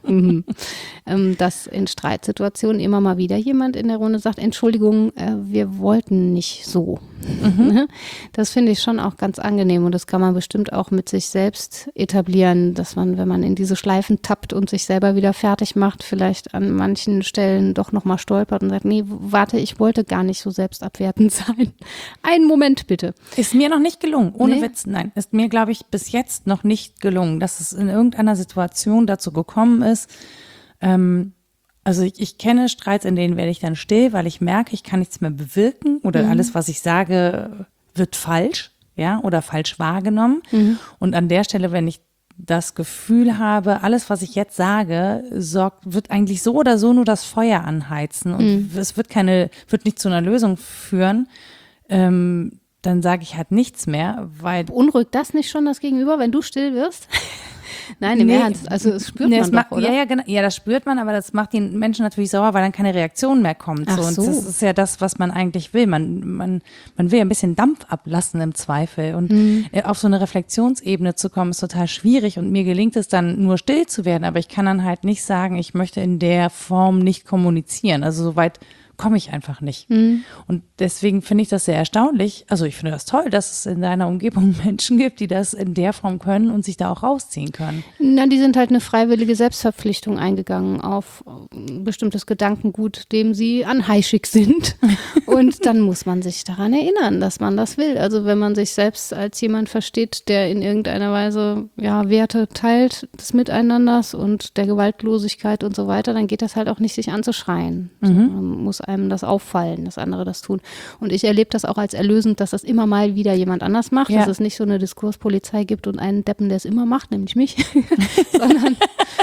Dass in Streitsituationen immer mal wieder jemand in der Runde sagt, Entschuldigung, wir wollten nicht so. Das finde ich schon auch ganz angenehm und das kann man bestimmt auch mit sich selbst etablieren, dass man, wenn man in diese Schleifen tappt und sich selber wieder fertig macht, vielleicht an manchen Stellen doch nochmal stolpert und sagt, nee, warte, ich wollte gar nicht so selbstabwertend sein. Einen Moment bitte. Ist mir noch nicht gelungen, ohne Witz, nein, ist mir, glaube ich, bis jetzt noch nicht gelungen, dass es in irgendeiner Situation dazu gekommen ist. Also ich kenne Streits, in denen werde ich dann still, weil ich merke, ich kann nichts mehr bewirken oder alles, was ich sage, wird falsch, ja, oder falsch wahrgenommen. Und an der Stelle, wenn ich das Gefühl habe, alles, was ich jetzt sage, wird eigentlich so oder so nur das Feuer anheizen und es wird nicht zu einer Lösung führen, dann sage ich halt nichts mehr, weil… Beunruhigt das nicht schon das Gegenüber, wenn du still wirst? Nein, im Ernst. Also das spürt man doch, oder? Ja, genau. Ja, das spürt man, aber das macht die Menschen natürlich sauer, weil dann keine Reaktion mehr kommt. Ach so. Und das ist ja das, was man eigentlich will. Man will ja ein bisschen Dampf ablassen im Zweifel. Und auf so eine Reflexionsebene zu kommen, ist total schwierig. Und mir gelingt es dann nur still zu werden. Aber ich kann dann halt nicht sagen, ich möchte in der Form nicht kommunizieren. Also soweit komme ich einfach nicht. Und deswegen finde ich das sehr erstaunlich. Also ich finde das toll, dass es in deiner Umgebung Menschen gibt, die das in der Form können und sich da auch rausziehen können. Na, die sind halt eine freiwillige Selbstverpflichtung eingegangen auf ein bestimmtes Gedankengut, dem sie anheischig sind. Und dann muss man sich daran erinnern, dass man das will. Also wenn man sich selbst als jemand versteht, der in irgendeiner Weise Werte teilt des Miteinanders und der Gewaltlosigkeit und so weiter, dann geht das halt auch nicht, sich anzuschreien. Man muss einem das auffallen, dass andere das tun. Und ich erlebe das auch als erlösend, dass das immer mal wieder jemand anders macht, dass es nicht so eine Diskurspolizei gibt und einen Deppen, der es immer macht, nämlich mich, sondern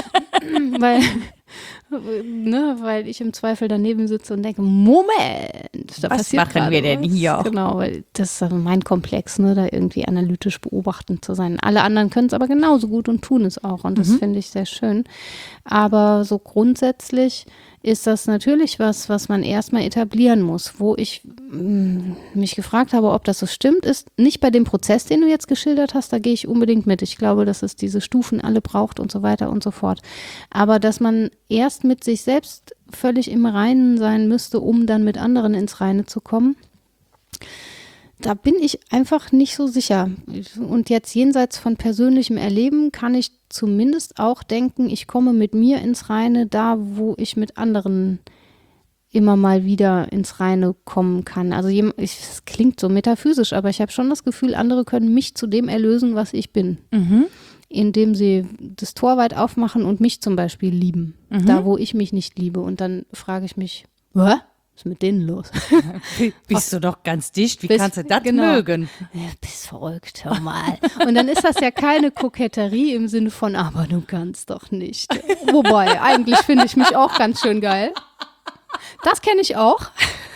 weil ich im Zweifel daneben sitze und denke, Moment, da was passiert machen wir denn hier? Genau, weil das ist mein Komplex, da irgendwie analytisch beobachtend zu sein. Alle anderen können es aber genauso gut und tun es auch und das finde ich sehr schön. Aber so grundsätzlich ist das natürlich was man erstmal etablieren muss. Wo ich mich gefragt habe, ob das so stimmt, ist nicht bei dem Prozess, den du jetzt geschildert hast, da gehe ich unbedingt mit. Ich glaube, dass es diese Stufen alle braucht und so weiter und so fort. Aber dass man erst mit sich selbst völlig im Reinen sein müsste, um dann mit anderen ins Reine zu kommen, da bin ich einfach nicht so sicher. Und jetzt jenseits von persönlichem Erleben kann ich zumindest auch denken, ich komme mit mir ins Reine, da wo ich mit anderen immer mal wieder ins Reine kommen kann. Also es klingt so metaphysisch, aber ich habe schon das Gefühl, andere können mich zu dem erlösen, was ich bin. Indem sie das Tor weit aufmachen und mich zum Beispiel lieben. Da, wo ich mich nicht liebe. Und dann frage ich mich, was ist mit denen los? Bist du doch ganz dicht, wie kannst du das mögen? Ja, bist verrückt, hör mal. Und dann ist das ja keine Koketterie im Sinne von, aber du kannst doch nicht. Wobei, eigentlich finde ich mich auch ganz schön geil. Das kenne ich auch.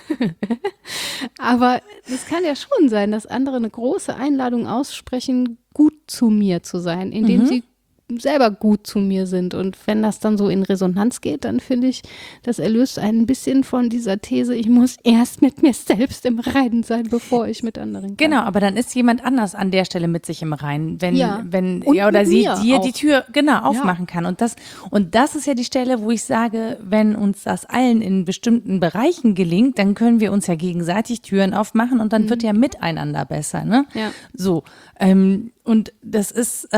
Aber es kann ja schon sein, dass andere eine große Einladung aussprechen, gut zu mir zu sein, indem sie selber gut zu mir sind. Und wenn das dann so in Resonanz geht, dann finde ich, das erlöst einen ein bisschen von dieser These, ich muss erst mit mir selbst im Reinen sein, bevor ich mit anderen kann. Genau, aber dann ist jemand anders an der Stelle mit sich im Reinen, wenn und er oder sie dir auch die Tür aufmachen kann. Und das ist ja die Stelle, wo ich sage, wenn uns das allen in bestimmten Bereichen gelingt, dann können wir uns ja gegenseitig Türen aufmachen und dann wird ja miteinander besser, ne? Ja. So, und das ist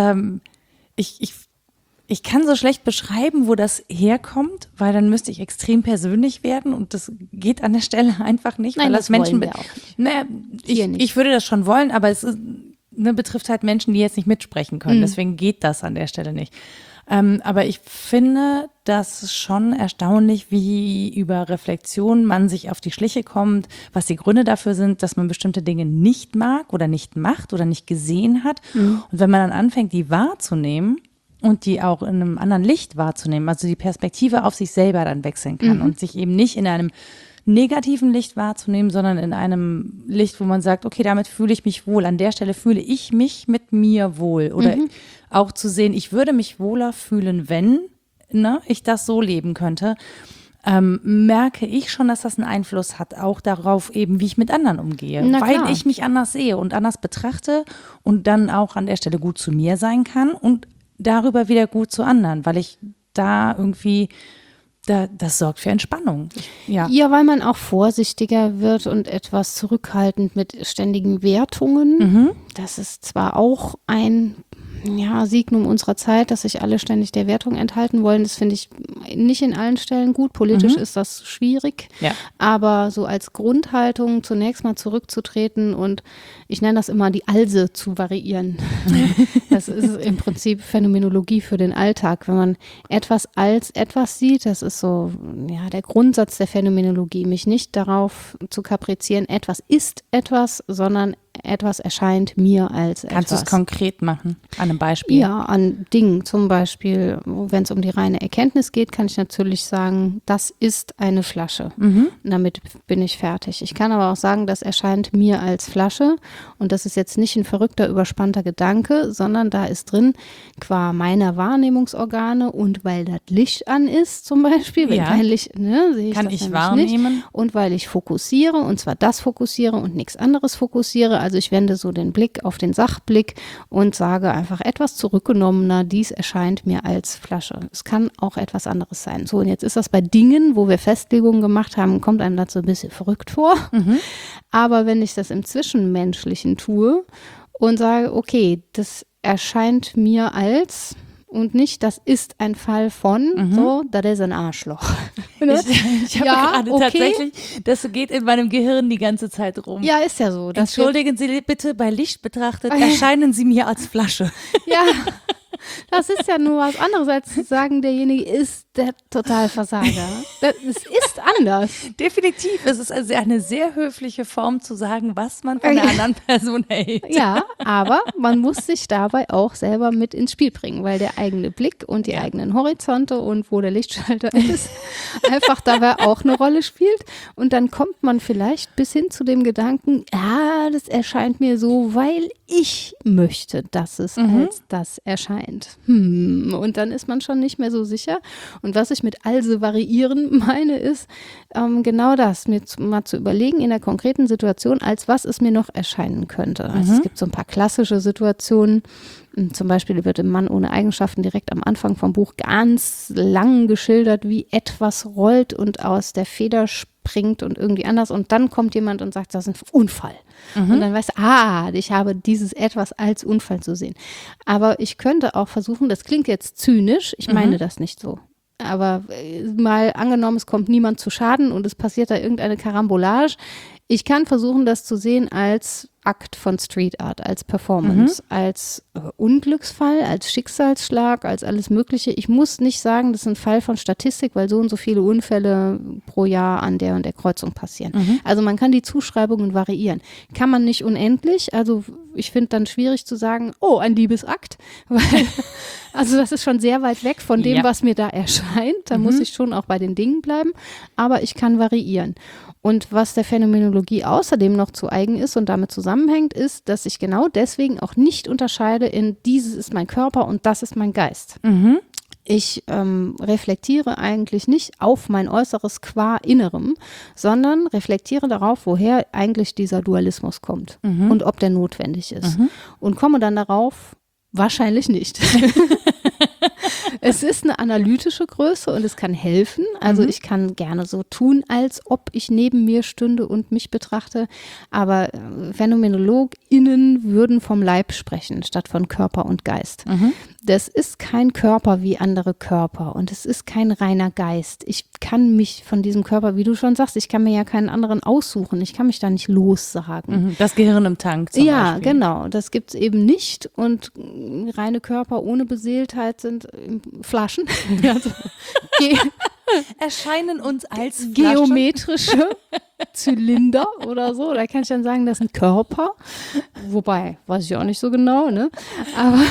Ich kann so schlecht beschreiben, wo das herkommt, weil dann müsste ich extrem persönlich werden und das geht an der Stelle einfach nicht. Nein, weil das Menschen wollen wir auch nicht. Naja, nicht. ich würde das schon wollen, aber es ist, betrifft halt Menschen, die jetzt nicht mitsprechen können. Deswegen geht das an der Stelle nicht. Aber ich finde das schon erstaunlich, wie über Reflexion man sich auf die Schliche kommt, was die Gründe dafür sind, dass man bestimmte Dinge nicht mag oder nicht macht oder nicht gesehen hat. Und wenn man dann anfängt, die wahrzunehmen und die auch in einem anderen Licht wahrzunehmen, also die Perspektive auf sich selber dann wechseln kann und sich eben nicht in einem negativen Licht wahrzunehmen, sondern in einem Licht, wo man sagt, okay, damit fühle ich mich wohl. An der Stelle fühle ich mich mit mir wohl. Oder auch zu sehen, ich würde mich wohler fühlen, wenn ich das so leben könnte. Merke ich schon, dass das einen Einfluss hat, auch darauf eben, wie ich mit anderen umgehe. Weil ich mich anders sehe und anders betrachte und dann auch an der Stelle gut zu mir sein kann und darüber wieder gut zu anderen, weil ich da irgendwie das sorgt für Entspannung. Ja, weil man auch vorsichtiger wird und etwas zurückhaltend mit ständigen Wertungen. Das ist zwar auch ein Signum unserer Zeit, dass sich alle ständig der Wertung enthalten wollen. Das finde ich nicht in allen Stellen gut. Politisch ist das schwierig. Ja. Aber so als Grundhaltung zunächst mal zurückzutreten und ich nenne das immer die Alse zu variieren. Das ist im Prinzip Phänomenologie für den Alltag. Wenn man etwas als etwas sieht, das ist so der Grundsatz der Phänomenologie, mich nicht darauf zu kaprizieren, etwas ist etwas, sondern etwas erscheint mir als etwas. Kannst du es konkret machen, an einem Beispiel? Ja, an Dingen zum Beispiel, wenn es um die reine Erkenntnis geht, kann ich natürlich sagen, das ist eine Flasche. Und damit bin ich fertig. Ich kann aber auch sagen, das erscheint mir als Flasche und das ist jetzt nicht ein verrückter, überspannter Gedanke, sondern da ist drin, qua meiner Wahrnehmungsorgane und weil das Licht an ist zum Beispiel, wenn kein Licht, sehe ich kann das ich nämlich wahrnehmen. nicht. Und weil ich fokussiere und zwar das fokussiere und nichts anderes fokussiere, also ich wende so den Blick auf den Sachblick und sage einfach etwas zurückgenommener, dies erscheint mir als Flasche. Es kann auch etwas anderes sein. So, und jetzt ist das bei Dingen, wo wir Festlegungen gemacht haben, kommt einem das so ein bisschen verrückt vor. Aber wenn ich das im Zwischenmenschlichen tue und sage, okay, das erscheint mir als und nicht, das ist ein Fall von, so, das ist ein Arschloch. Ich habe gerade tatsächlich, das geht in meinem Gehirn die ganze Zeit rum. Ja, ist ja so. Entschuldigen Sie bitte, bei Licht betrachtet erscheinen Sie mir als Flasche. Ja, das ist ja nur was anderes, als zu sagen, derjenige ist der Totalversager. Es ist anders. Definitiv. Es ist also eine sehr höfliche Form zu sagen, was man von der anderen Person hält. Ja, aber man muss sich dabei auch selber mit ins Spiel bringen, weil der eigene Blick und die eigenen Horizonte und wo der Lichtschalter ist, einfach dabei auch eine Rolle spielt. Und dann kommt man vielleicht bis hin zu dem Gedanken, das erscheint mir so, weil ich möchte, dass es als das erscheint. Und dann ist man schon nicht mehr so sicher. Und was ich mit also variieren meine, ist genau das, mir mal zu überlegen in der konkreten Situation, als was es mir noch erscheinen könnte. Also es gibt so ein paar klassische Situationen. Zum Beispiel wird im Mann ohne Eigenschaften direkt am Anfang vom Buch ganz lang geschildert, wie etwas rollt und aus der Feder springt und irgendwie anders. Und dann kommt jemand und sagt, das ist ein Unfall. Und dann weißt du, ich habe dieses etwas als Unfall zu sehen. Aber ich könnte auch versuchen, das klingt jetzt zynisch, ich meine das nicht so. Aber mal angenommen, es kommt niemand zu Schaden und es passiert da irgendeine Karambolage. Ich kann versuchen, das zu sehen als Akt von Street Art, als Performance, als Unglücksfall, als Schicksalsschlag, als alles Mögliche. Ich muss nicht sagen, das ist ein Fall von Statistik, weil so und so viele Unfälle pro Jahr an der und der Kreuzung passieren. Also man kann die Zuschreibungen variieren. Kann man nicht unendlich, also ich finde dann schwierig zu sagen, ein Liebesakt, weil also das ist schon sehr weit weg von dem, was mir da erscheint. Da muss ich schon auch bei den Dingen bleiben, aber ich kann variieren. Und was der Phänomenologie außerdem noch zu eigen ist und damit zusammenhängt, ist, dass ich genau deswegen auch nicht unterscheide in dieses ist mein Körper und das ist mein Geist. Ich reflektiere eigentlich nicht auf mein Äußeres qua Innerem, sondern reflektiere darauf, woher eigentlich dieser Dualismus kommt und ob der notwendig ist. Und komme dann darauf, wahrscheinlich nicht. Es ist eine analytische Größe und es kann helfen. Also ich kann gerne so tun, als ob ich neben mir stünde und mich betrachte. Aber PhänomenologInnen würden vom Leib sprechen, statt von Körper und Geist. Das ist kein Körper wie andere Körper und es ist kein reiner Geist. Ich kann mich von diesem Körper, wie du schon sagst, ich kann mir ja keinen anderen aussuchen. Ich kann mich da nicht lossagen. Das Gehirn im Tank zum Beispiel. Genau. Das gibt es eben nicht. Und reine Körper ohne Beseeltheit sind Flaschen. Also, erscheinen uns als geometrische Zylinder oder so. Da kann ich dann sagen, das ist ein Körper. Wobei, weiß ich auch nicht so genau, ne? Aber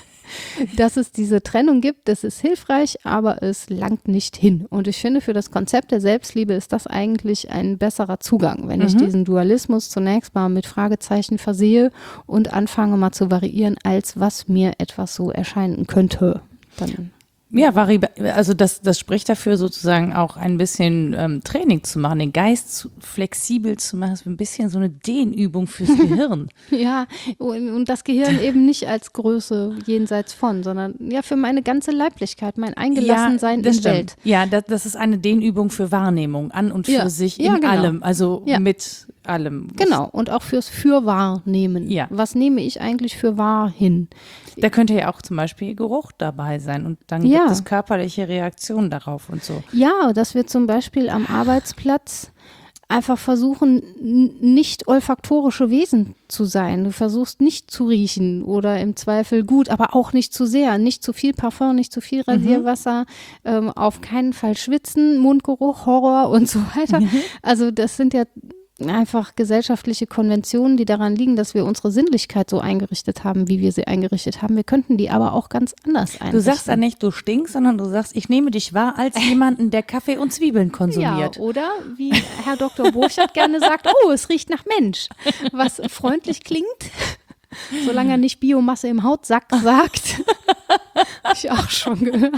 dass es diese Trennung gibt, das ist hilfreich, aber es langt nicht hin. Und ich finde, für das Konzept der Selbstliebe ist das eigentlich ein besserer Zugang, wenn ich diesen Dualismus zunächst mal mit Fragezeichen versehe und anfange mal zu variieren, als was mir etwas so erscheinen könnte. Dann ja, also das spricht dafür sozusagen auch ein bisschen Training zu machen, den Geist flexibel zu machen. Das ist ein bisschen so eine Dehnübung fürs Gehirn. Ja, und das Gehirn eben nicht als Größe jenseits von, sondern ja für meine ganze Leiblichkeit, mein Eingelassensein in stimmt. Welt. Ja, das ist eine Dehnübung für Wahrnehmung an und für sich in genau. allem, also mit allem. Genau, und auch fürs Fürwahrnehmen. Ja. Was nehme ich eigentlich für wahr hin? Da könnte ja auch zum Beispiel Geruch dabei sein und dann gibt es körperliche Reaktionen darauf und so. Ja, dass wir zum Beispiel am Arbeitsplatz einfach versuchen, nicht olfaktorische Wesen zu sein. Du versuchst nicht zu riechen oder im Zweifel gut, aber auch nicht zu sehr. Nicht zu viel Parfum, nicht zu viel Rasierwasser, auf keinen Fall schwitzen, Mundgeruch, Horror und so weiter. Also das sind ja einfach gesellschaftliche Konventionen, die daran liegen, dass wir unsere Sinnlichkeit so eingerichtet haben, wie wir sie eingerichtet haben. Wir könnten die aber auch ganz anders einrichten. Du sagst ja nicht, du stinkst, sondern du sagst, ich nehme dich wahr als jemanden, der Kaffee und Zwiebeln konsumiert. Ja, oder wie Herr Dr. Burchardt gerne sagt, oh, es riecht nach Mensch, was freundlich klingt, solange er nicht Biomasse im Hautsack sagt. Habe ich auch schon gehört.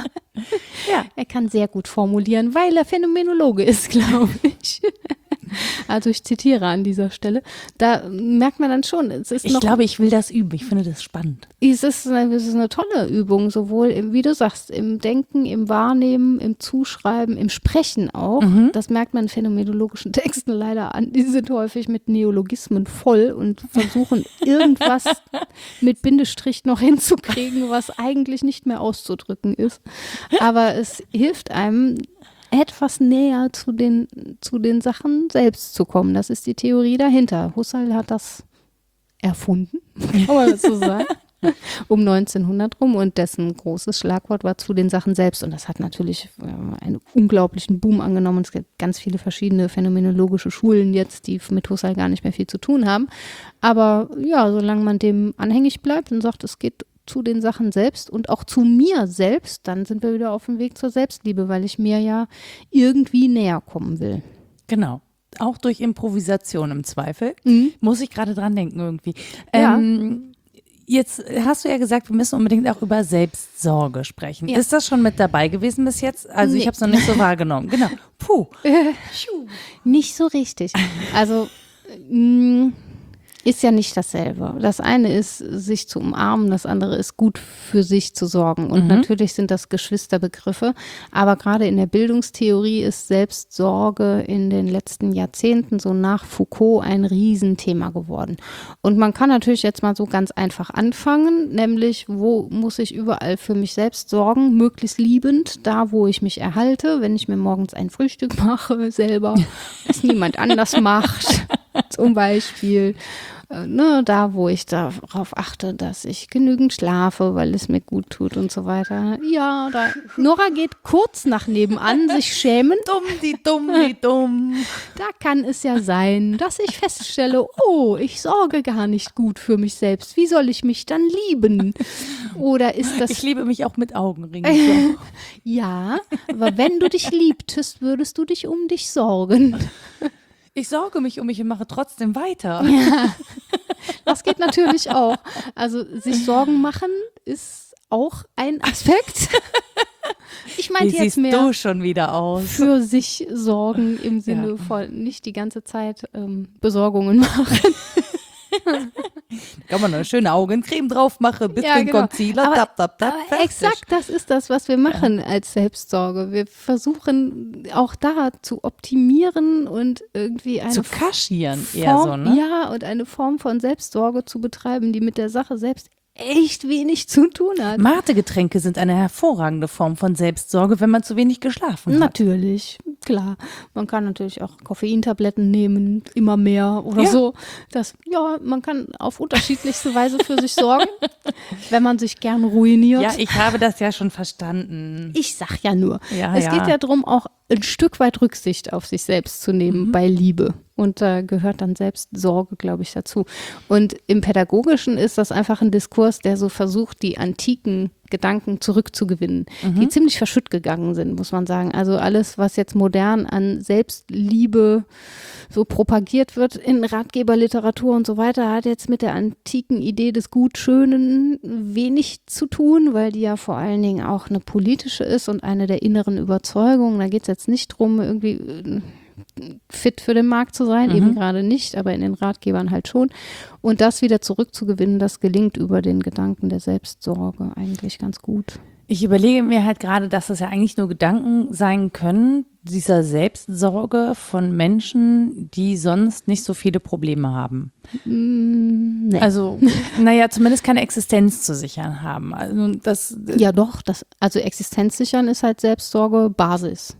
Ja. Er kann sehr gut formulieren, weil er Phänomenologe ist, glaube ich. Also ich zitiere an dieser Stelle. Da merkt man dann schon, ich glaube, ich will das üben. Ich finde das spannend. Es ist eine tolle Übung, sowohl, wie du sagst, im Denken, im Wahrnehmen, im Zuschreiben, im Sprechen auch. Das merkt man in phänomenologischen Texten leider an. Die sind häufig mit Neologismen voll und versuchen irgendwas mit Bindestrich noch hinzukriegen, was eigentlich nicht mehr auszudrücken ist. Aber es hilft einem, etwas näher zu den Sachen selbst zu kommen. Das ist die Theorie dahinter. Husserl hat das erfunden, kann man das so sagen, um 1900 rum, und dessen großes Schlagwort war zu den Sachen selbst. Und das hat natürlich einen unglaublichen Boom angenommen. Es gibt ganz viele verschiedene phänomenologische Schulen jetzt, die mit Husserl gar nicht mehr viel zu tun haben. Aber ja, solange man dem anhängig bleibt und sagt, es geht zu den Sachen selbst und auch zu mir selbst, dann sind wir wieder auf dem Weg zur Selbstliebe, weil ich mir ja irgendwie näher kommen will. Genau. Auch durch Improvisation im Zweifel. Muss ich gerade dran denken irgendwie. Ja. Jetzt hast du ja gesagt, wir müssen unbedingt auch über Selbstsorge sprechen. Ja. Ist das schon mit dabei gewesen bis jetzt? Also ich habe es noch nicht so wahrgenommen. Genau. Puh. Nicht so richtig. Also ist ja nicht dasselbe. Das eine ist, sich zu umarmen, das andere ist, gut für sich zu sorgen. Und natürlich sind das Geschwisterbegriffe, aber gerade in der Bildungstheorie ist Selbstsorge in den letzten Jahrzehnten so nach Foucault ein Riesenthema geworden. Und man kann natürlich jetzt mal so ganz einfach anfangen, nämlich wo muss ich überall für mich selbst sorgen, möglichst liebend, da wo ich mich erhalte, wenn ich mir morgens ein Frühstück mache selber, das niemand anders macht, zum Beispiel. Da, wo ich darauf achte, dass ich genügend schlafe, weil es mir gut tut und so weiter. Ja, Nora geht kurz nach nebenan, sich schämend. Dumm. Da kann es ja sein, dass ich feststelle, oh, ich sorge gar nicht gut für mich selbst. Wie soll ich mich dann lieben? Oder ist das... Ich liebe mich auch mit Augenringen. Ja, aber wenn du dich liebtest, würdest du dich um dich sorgen. Ich sorge mich um mich und mache trotzdem weiter. Ja, das geht natürlich auch. Also sich Sorgen machen ist auch ein Aspekt. Ich meinte jetzt mehr, du schon wieder aus? Für sich sorgen im Sinne von nicht die ganze Zeit Besorgungen machen. Kann man eine schöne Augencreme drauf machen, bisschen Concealer, exakt, das ist das, was wir machen als Selbstsorge. Wir versuchen auch da zu optimieren und irgendwie zu kaschieren Form, eher so, ne? Ja, und eine Form von Selbstsorge zu betreiben, die mit der Sache selbst echt wenig zu tun hat. Mate-Getränke sind eine hervorragende Form von Selbstsorge, wenn man zu wenig geschlafen hat. Natürlich, klar. Man kann natürlich auch Koffeintabletten nehmen, immer mehr oder so. Man kann auf unterschiedlichste Weise für sich sorgen, wenn man sich gern ruiniert. Ja, ich habe das ja schon verstanden. Ich sag ja nur, Ja, es geht ja darum, auch ein Stück weit Rücksicht auf sich selbst zu nehmen bei Liebe. Und da gehört dann Selbstsorge, glaube ich, dazu. Und im Pädagogischen ist das einfach ein Diskurs, der so versucht, die antiken Gedanken zurückzugewinnen, die ziemlich verschütt gegangen sind, muss man sagen. Also alles, was jetzt modern an Selbstliebe so propagiert wird in Ratgeberliteratur und so weiter, hat jetzt mit der antiken Idee des Gutschönen wenig zu tun, weil die ja vor allen Dingen auch eine politische ist und eine der inneren Überzeugungen. Da geht es jetzt nicht drum, irgendwie fit für den Markt zu sein, eben gerade nicht, aber in den Ratgebern halt schon. Und das wieder zurückzugewinnen, das gelingt über den Gedanken der Selbstsorge eigentlich ganz gut. Ich überlege mir halt gerade, dass es ja eigentlich nur Gedanken sein können, dieser Selbstsorge von Menschen, die sonst nicht so viele Probleme haben. Nee. Also, naja, zumindest keine Existenz zu sichern haben. Also das, ja doch, also Existenzsichern ist halt Selbstsorge Basis.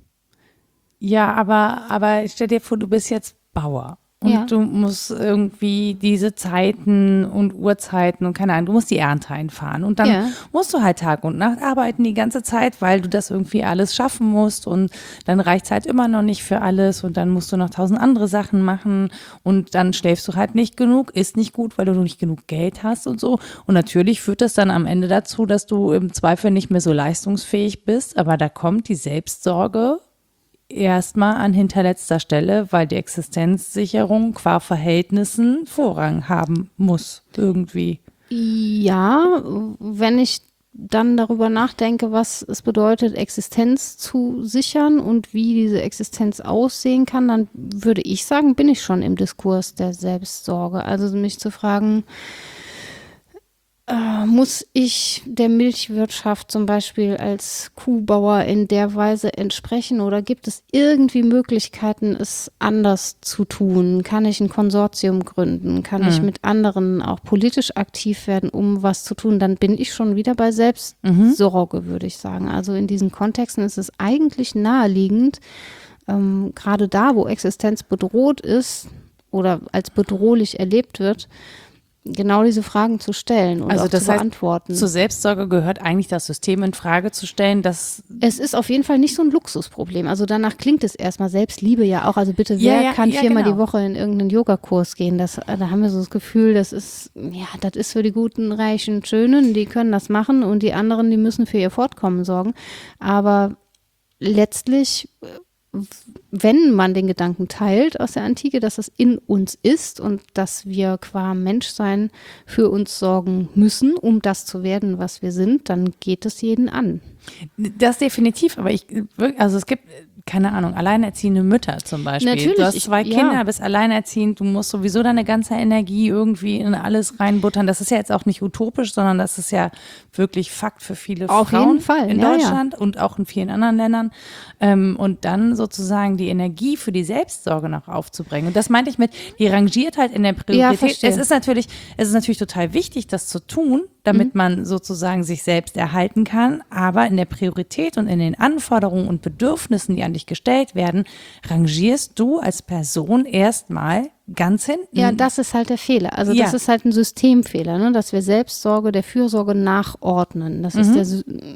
ja, aber stell dir vor, du bist jetzt Bauer. Und du musst irgendwie diese Zeiten und Uhrzeiten und keine Ahnung, du musst die Ernte einfahren. Und dann musst du halt Tag und Nacht arbeiten die ganze Zeit, weil du das irgendwie alles schaffen musst. Und dann reicht es halt immer noch nicht für alles. Und dann musst du noch 1000 andere Sachen machen. Und dann schläfst du halt nicht genug, isst nicht gut, weil du nicht genug Geld hast und so. Und natürlich führt das dann am Ende dazu, dass du im Zweifel nicht mehr so leistungsfähig bist. Aber da kommt die Selbstsorge erstmal an hinterletzter Stelle, weil die Existenzsicherung qua Verhältnissen Vorrang haben muss, irgendwie. Ja, wenn ich dann darüber nachdenke, was es bedeutet, Existenz zu sichern und wie diese Existenz aussehen kann, dann würde ich sagen, bin ich schon im Diskurs der Selbstsorge. Also mich zu fragen, muss ich der Milchwirtschaft zum Beispiel als Kuhbauer in der Weise entsprechen oder gibt es irgendwie Möglichkeiten, es anders zu tun? Kann ich ein Konsortium gründen? Kann ich mit anderen auch politisch aktiv werden, um was zu tun? Dann bin ich schon wieder bei Selbstsorge, würde ich sagen. Also in diesen Kontexten ist es eigentlich naheliegend, gerade da, wo Existenz bedroht ist oder als bedrohlich erlebt wird, genau diese Fragen zu stellen und also auch das zu heißt, beantworten. Zur Selbstsorge gehört eigentlich das System in Frage zu stellen, dass es ist auf jeden Fall nicht so ein Luxusproblem. Also danach klingt es erstmal. Selbstliebe ja auch. Also bitte, wer kann viermal die Woche in irgendeinen Yogakurs gehen? Da haben wir so das Gefühl, das ist für die guten, reichen, schönen, die können das machen und die anderen, die müssen für ihr Fortkommen sorgen. Aber letztlich, wenn man den Gedanken teilt aus der Antike, dass es in uns ist und dass wir qua Menschsein für uns sorgen müssen, um das zu werden, was wir sind, dann geht es jeden an. Das definitiv, aber es gibt, keine Ahnung, alleinerziehende Mütter zum Beispiel. Natürlich, du hast 2 Kinder, bist alleinerziehend, du musst sowieso deine ganze Energie irgendwie in alles reinbuttern. Das ist ja jetzt auch nicht utopisch, sondern das ist ja wirklich Fakt für viele Auf Frauen jeden Fall. in Deutschland und auch in vielen anderen Ländern. Und dann sozusagen die Energie für die Selbstsorge noch aufzubringen. Und das meinte ich mit, die rangiert halt in der Priorität. Ja, es ist natürlich total wichtig, das zu tun, damit man sozusagen sich selbst erhalten kann. Aber in der Priorität und in den Anforderungen und Bedürfnissen, die an dich gestellt werden, rangierst du als Person erstmal ganz hinten. Ja, das ist halt der Fehler. Also das ist halt ein Systemfehler, ne? Dass wir Selbstsorge der Fürsorge nachordnen. Das ist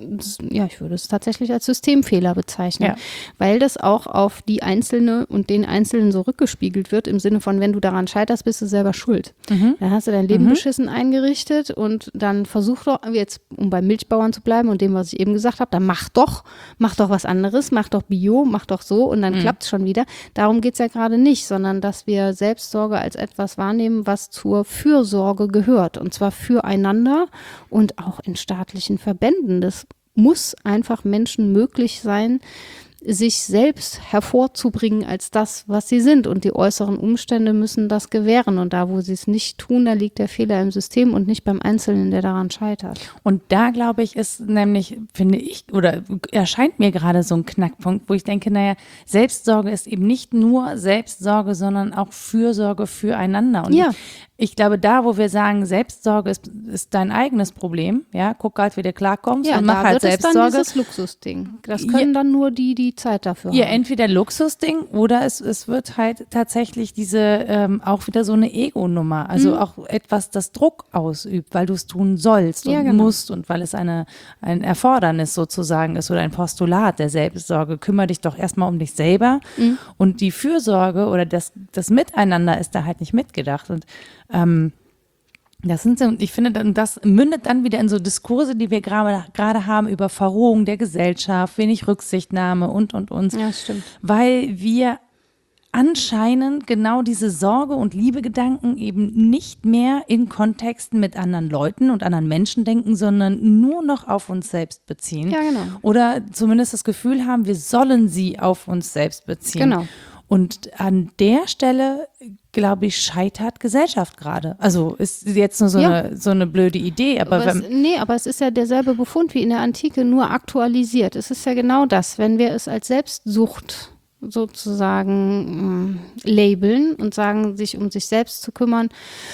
ich würde es tatsächlich als Systemfehler bezeichnen, weil das auch auf die Einzelne und den Einzelnen so rückgespiegelt wird, im Sinne von, wenn du daran scheiterst, bist du selber schuld. Dann hast du dein Leben beschissen eingerichtet und dann versuch doch, jetzt um beim Milchbauern zu bleiben und dem, was ich eben gesagt habe, dann mach doch was anderes, mach doch Bio, mach doch so und dann klappt es schon wieder. Darum geht es ja gerade nicht, sondern dass wir Selbstsorge als etwas wahrnehmen, was zur Fürsorge gehört und zwar füreinander und auch in staatlichen Verbänden. Das muss einfach Menschen möglich sein, sich selbst hervorzubringen als das, was sie sind. Und die äußeren Umstände müssen das gewähren. Und da, wo sie es nicht tun, da liegt der Fehler im System und nicht beim Einzelnen, der daran scheitert. Und da, glaube ich, ist nämlich, finde ich, oder erscheint mir gerade so ein Knackpunkt, wo ich denke, naja, Selbstsorge ist eben nicht nur Selbstsorge, sondern auch Fürsorge füreinander. Und Ich glaube, da, wo wir sagen, Selbstsorge ist dein eigenes Problem, ja, guck halt, wie du klarkommst und mach halt Selbstsorge. Ja, da wird es dann dieses Luxusding. Das können dann nur die Zeit dafür haben. Ja, entweder Luxusding oder es wird halt tatsächlich diese, auch wieder so eine Ego-Nummer, also auch etwas, das Druck ausübt, weil du es tun sollst und musst und weil es ein Erfordernis sozusagen ist oder ein Postulat der Selbstsorge. Kümmere dich doch erstmal um dich selber und die Fürsorge oder das Miteinander ist da halt nicht mitgedacht und das sind so, und ich finde, das mündet dann wieder in so Diskurse, die wir gerade haben über Verrohung der Gesellschaft, wenig Rücksichtnahme und. Ja, stimmt. Weil wir anscheinend genau diese Sorge- und Liebegedanken eben nicht mehr in Kontexten mit anderen Leuten und anderen Menschen denken, sondern nur noch auf uns selbst beziehen. Ja, genau. Oder zumindest das Gefühl haben, wir sollen sie auf uns selbst beziehen. Genau. Und an der Stelle, glaube ich, scheitert Gesellschaft gerade. Also ist jetzt nur so eine blöde Idee. Aber aber es ist ja derselbe Befund wie in der Antike, nur aktualisiert. Es ist ja genau das, wenn wir es als Selbstsucht sozusagen labeln und sagen, sich um sich selbst zu kümmern.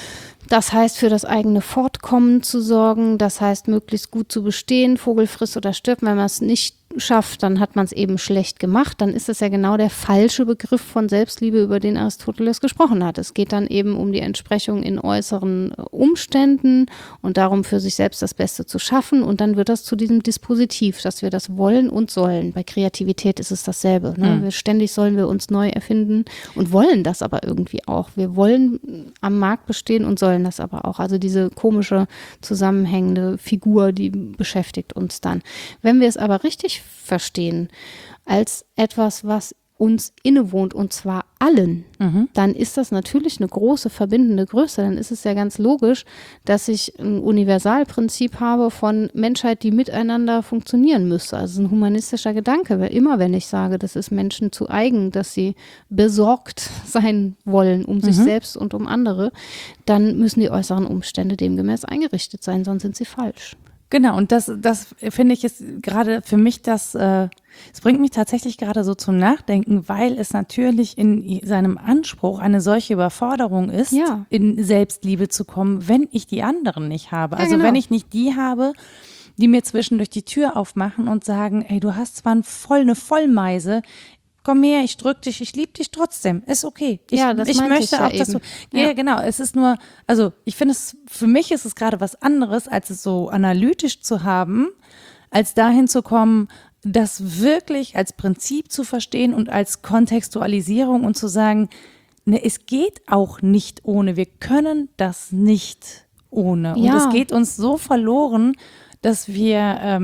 Das heißt, für das eigene Fortkommen zu sorgen, das heißt, möglichst gut zu bestehen, Vogel frisst oder stirbt. Wenn man es nicht schafft, dann hat man es eben schlecht gemacht. Dann ist es ja genau der falsche Begriff von Selbstliebe, über den Aristoteles gesprochen hat. Es geht dann eben um die Entsprechung in äußeren Umständen und darum, für sich selbst das Beste zu schaffen. Und dann wird das zu diesem Dispositiv, dass wir das wollen und sollen. Bei Kreativität ist es dasselbe. Ne? Ständig sollen wir uns neu erfinden und wollen das aber irgendwie auch. Wir wollen am Markt bestehen und sollen das aber auch. Also diese komische, zusammenhängende Figur, die beschäftigt uns dann. Wenn wir es aber richtig verstehen als etwas, was uns innewohnt und zwar allen, dann ist das natürlich eine große verbindende Größe. Dann ist es ja ganz logisch, dass ich ein Universalprinzip habe von Menschheit, die miteinander funktionieren müsste. Also ein humanistischer Gedanke. Weil immer, wenn ich sage, das ist Menschen zu eigen, dass sie besorgt sein wollen um sich selbst und um andere, dann müssen die äußeren Umstände demgemäß eingerichtet sein, sonst sind sie falsch. Genau, und das finde ich ist gerade für mich es bringt mich tatsächlich gerade so zum Nachdenken, weil es natürlich in seinem Anspruch eine solche Überforderung ist, in Selbstliebe zu kommen, wenn ich die anderen nicht habe. Also wenn ich nicht die habe, die mir zwischendurch die Tür aufmachen und sagen, ey, du hast zwar eine Vollmeise, komm her, ich drück dich, ich liebe dich trotzdem, ist okay. Ich möchte auch, dass du, genau, es ist nur, also ich finde für mich ist es gerade was anderes, als es so analytisch zu haben, als dahin zu kommen, das wirklich als Prinzip zu verstehen und als Kontextualisierung und zu sagen, ne, es geht auch nicht ohne, wir können das nicht ohne. Und es geht uns so verloren, dass wir,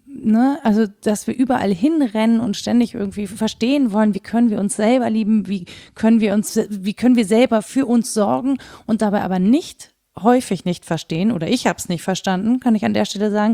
also dass wir überall hinrennen und ständig irgendwie verstehen wollen, wie können wir uns selber lieben, wie können wir selber für uns sorgen und dabei aber häufig nicht verstehen, oder ich habe es nicht verstanden, kann ich an der Stelle sagen,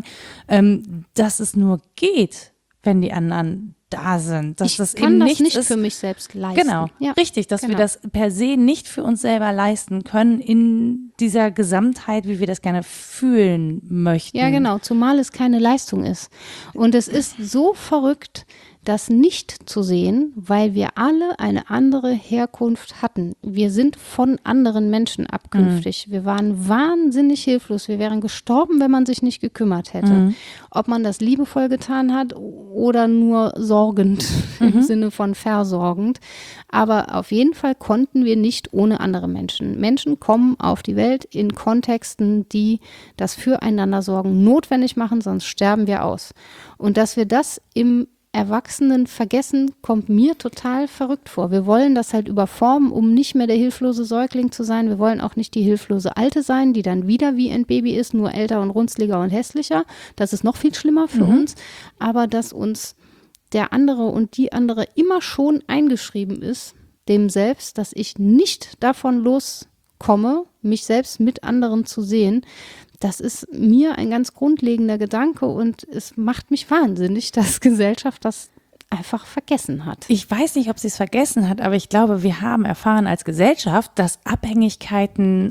dass es nur geht, wenn die anderen da sind. Dass ich kann das nicht für mich selbst leisten. Genau, richtig, dass wir das per se nicht für uns selber leisten können in dieser Gesamtheit, wie wir das gerne fühlen möchten. Ja, genau, zumal es keine Leistung ist. Und es ist so verrückt, das nicht zu sehen, weil wir alle eine andere Herkunft hatten. Wir sind von anderen Menschen abkünftig. Wir waren wahnsinnig hilflos. Wir wären gestorben, wenn man sich nicht gekümmert hätte. Ob man das liebevoll getan hat oder nur sorgend, im Sinne von versorgend. Aber auf jeden Fall konnten wir nicht ohne andere Menschen. Menschen kommen auf die Welt in Kontexten, die das Füreinander-Sorgen notwendig machen, sonst sterben wir aus. Und dass wir das im Erwachsenen vergessen, kommt mir total verrückt vor. Wir wollen das halt überformen, um nicht mehr der hilflose Säugling zu sein. Wir wollen auch nicht die hilflose Alte sein, die dann wieder wie ein Baby ist, nur älter und runzliger und hässlicher. Das ist noch viel schlimmer für uns. Aber dass uns der andere und die andere immer schon eingeschrieben ist, dem selbst, dass ich nicht davon loskomme, mich selbst mit anderen zu sehen, das ist mir ein ganz grundlegender Gedanke und es macht mich wahnsinnig, dass Gesellschaft das einfach vergessen hat. Ich weiß nicht, ob sie es vergessen hat, aber ich glaube, wir haben erfahren als Gesellschaft, dass Abhängigkeiten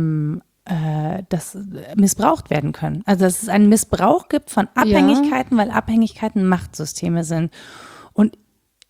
missbraucht werden können. Also dass es einen Missbrauch gibt von Abhängigkeiten, weil Abhängigkeiten Machtsysteme sind. Und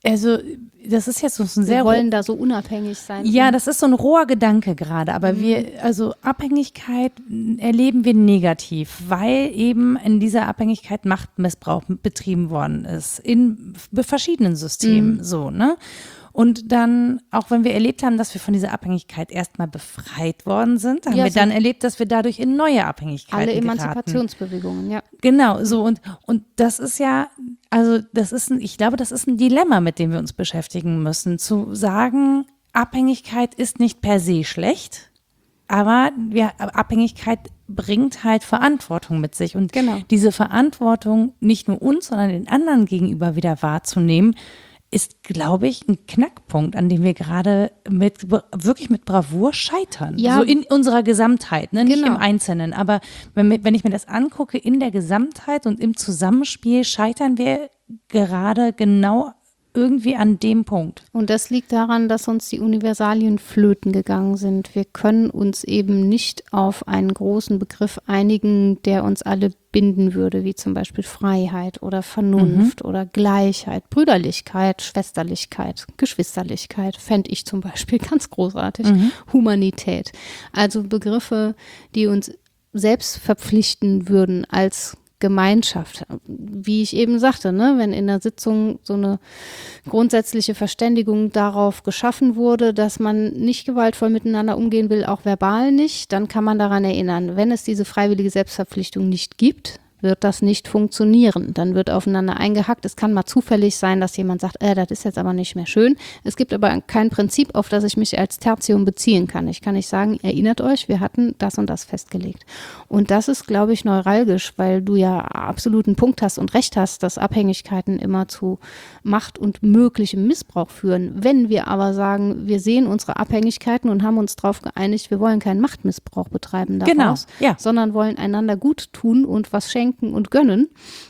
Also das ist jetzt so ein sehr Wir wollen da so unabhängig sein. Ja, das ist so ein roher Gedanke gerade, aber also Abhängigkeit erleben wir negativ, weil eben in dieser Abhängigkeit Machtmissbrauch betrieben worden ist, in verschiedenen Systemen, so, ne? Und dann, auch wenn wir erlebt haben, dass wir von dieser Abhängigkeit erstmal befreit worden sind, haben wir dann erlebt, dass wir dadurch in neue Abhängigkeiten alle geraten. Emanzipationsbewegungen, ja. Genau, so und das ist ja, also ich glaube, das ist ein Dilemma, mit dem wir uns beschäftigen müssen, zu sagen, Abhängigkeit ist nicht per se schlecht, aber Abhängigkeit bringt halt Verantwortung mit sich und diese Verantwortung nicht nur uns, sondern den anderen gegenüber wieder wahrzunehmen, ist, glaube ich, ein Knackpunkt, an dem wir gerade wirklich mit Bravour scheitern. Ja. So in unserer Gesamtheit, ne? Nicht im Einzelnen. Aber wenn ich mir das angucke, in der Gesamtheit und im Zusammenspiel scheitern wir gerade genau irgendwie an dem Punkt. Und das liegt daran, dass uns die Universalien flöten gegangen sind. Wir können uns eben nicht auf einen großen Begriff einigen, der uns alle binden würde, wie zum Beispiel Freiheit oder Vernunft oder Gleichheit, Brüderlichkeit, Schwesterlichkeit, Geschwisterlichkeit, fände ich zum Beispiel ganz großartig. Humanität. Also Begriffe, die uns selbst verpflichten würden als Gemeinschaft. Wie ich eben sagte, ne, wenn in der Sitzung so eine grundsätzliche Verständigung darauf geschaffen wurde, dass man nicht gewaltvoll miteinander umgehen will, auch verbal nicht, dann kann man daran erinnern, wenn es diese freiwillige Selbstverpflichtung nicht gibt, wird das nicht funktionieren. Dann wird aufeinander eingehackt. Es kann mal zufällig sein, dass jemand sagt, das ist jetzt aber nicht mehr schön. Es gibt aber kein Prinzip, auf das ich mich als Tertium beziehen kann. Ich kann nicht sagen, erinnert euch, wir hatten das und das festgelegt. Und das ist, glaube ich, neuralgisch, weil du ja absoluten Punkt hast und recht hast, dass Abhängigkeiten immer zu Macht und möglichem Missbrauch führen. Wenn wir aber sagen, wir sehen unsere Abhängigkeiten und haben uns darauf geeinigt, wir wollen keinen Machtmissbrauch betreiben daraus, sondern wollen einander gut tun und was schenken und gönnen,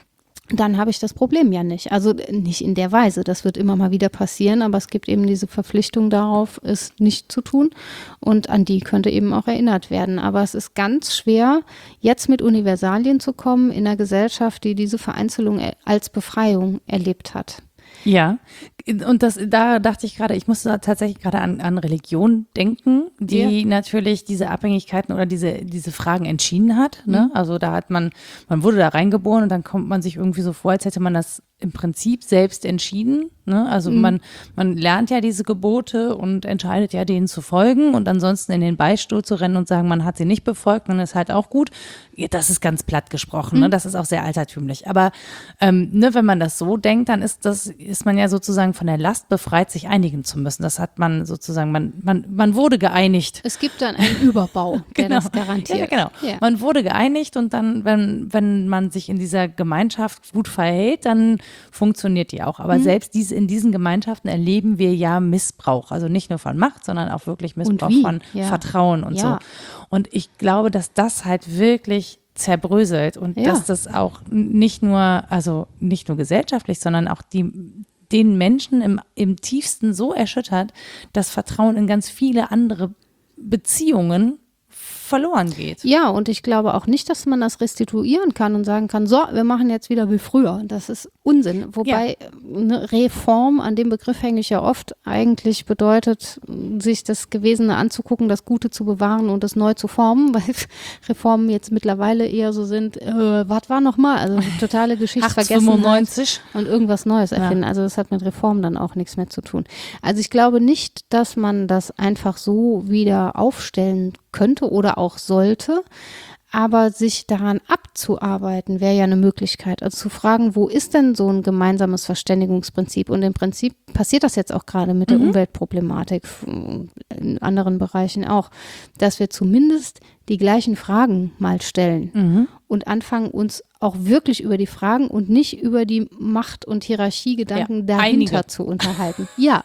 dann habe ich das Problem ja nicht. Also nicht in der Weise, das wird immer mal wieder passieren, aber es gibt eben diese Verpflichtung darauf, es nicht zu tun und an die könnte eben auch erinnert werden. Aber es ist ganz schwer, jetzt mit Universalien zu kommen in einer Gesellschaft, die diese Vereinzelung als Befreiung erlebt hat. Ja, und da dachte ich gerade, ich musste tatsächlich gerade an Religion denken, die natürlich diese Abhängigkeiten oder diese Fragen entschieden hat. Ne? Also da hat man wurde da reingeboren und dann kommt man sich irgendwie so vor, als hätte man das im Prinzip selbst entschieden. Ne? Also man lernt ja diese Gebote und entscheidet ja, denen zu folgen und ansonsten in den Beistuhl zu rennen und sagen, man hat sie nicht befolgt, dann ist halt auch gut. Ja, das ist ganz platt gesprochen, ne? Das ist auch sehr altertümlich. Aber ne, wenn man das so denkt, dann ist man ja sozusagen von der Last befreit, sich einigen zu müssen. Das hat man sozusagen, man wurde geeinigt. Es gibt dann einen Überbau, der das garantiert. Ja, genau. Ja. Man wurde geeinigt und dann, wenn man sich in dieser Gemeinschaft gut verhält, dann funktioniert die auch. Aber selbst in diesen Gemeinschaften erleben wir ja Missbrauch. Also nicht nur von Macht, sondern auch wirklich Missbrauch von Vertrauen und so. Und ich glaube, dass das halt wirklich zerbröselt und dass das auch nicht nur gesellschaftlich, sondern auch den Menschen im tiefsten so erschüttert, dass Vertrauen in ganz viele andere Beziehungen verloren geht. Ja, und ich glaube auch nicht, dass man das restituieren kann und sagen kann, so, wir machen jetzt wieder wie früher. Das ist Unsinn. Wobei eine Reform, an dem Begriff hänge ich ja oft, eigentlich bedeutet, sich das Gewesene anzugucken, das Gute zu bewahren und das neu zu formen, weil Reformen jetzt mittlerweile eher so sind, was war nochmal? Also totale Geschichtsvergessenheit und irgendwas Neues erfinden. Also das hat mit Reform dann auch nichts mehr zu tun. Also ich glaube nicht, dass man das einfach so wieder aufstellen könnte oder auch sollte, aber sich daran abzuarbeiten, wäre ja eine Möglichkeit. Also zu fragen, wo ist denn so ein gemeinsames Verständigungsprinzip? Und im Prinzip passiert das jetzt auch gerade mit der Umweltproblematik, in anderen Bereichen auch, dass wir zumindest die gleichen Fragen mal stellen und anfangen, uns auch wirklich über die Fragen und nicht über die Macht- und Hierarchiegedanken dahinter zu unterhalten. Ja,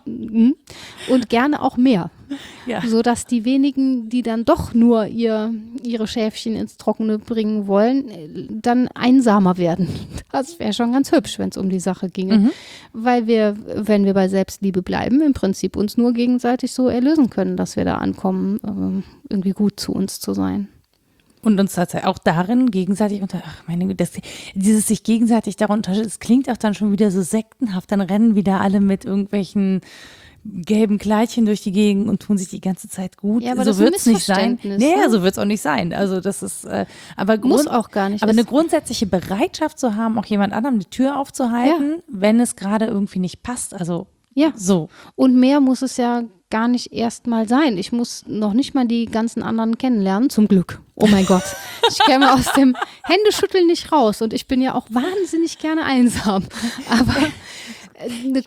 und gerne auch mehr. Ja. Sodass die wenigen, die dann doch nur ihre Schäfchen ins Trockene bringen wollen, dann einsamer werden. Das wäre schon ganz hübsch, wenn es um die Sache ginge. Weil wir, wenn wir bei Selbstliebe bleiben, im Prinzip uns nur gegenseitig so erlösen können, dass wir da ankommen, irgendwie gut zu uns zu sein. Und uns tatsächlich auch darin gegenseitig dieses sich gegenseitig darunter, das klingt auch dann schon wieder so sektenhaft, dann rennen wieder alle mit irgendwelchen gelben Kleidchen durch die Gegend und tun sich die ganze Zeit gut. Ja, aber so das ist ein wird's nicht sein. Missverständnis, Nee, ne? so wird es auch nicht sein. Also das ist, Muss auch gar nicht. Aber eine grundsätzliche Bereitschaft zu haben, auch jemand anderem die Tür aufzuhalten, wenn es gerade irgendwie nicht passt. Also Ja. so. Und mehr muss es ja gar nicht erst mal sein. Ich muss noch nicht mal die ganzen anderen kennenlernen, zum Glück. Oh mein Gott. Ich käme aus dem Händeschütteln nicht raus und ich bin ja auch wahnsinnig gerne einsam. Aber eine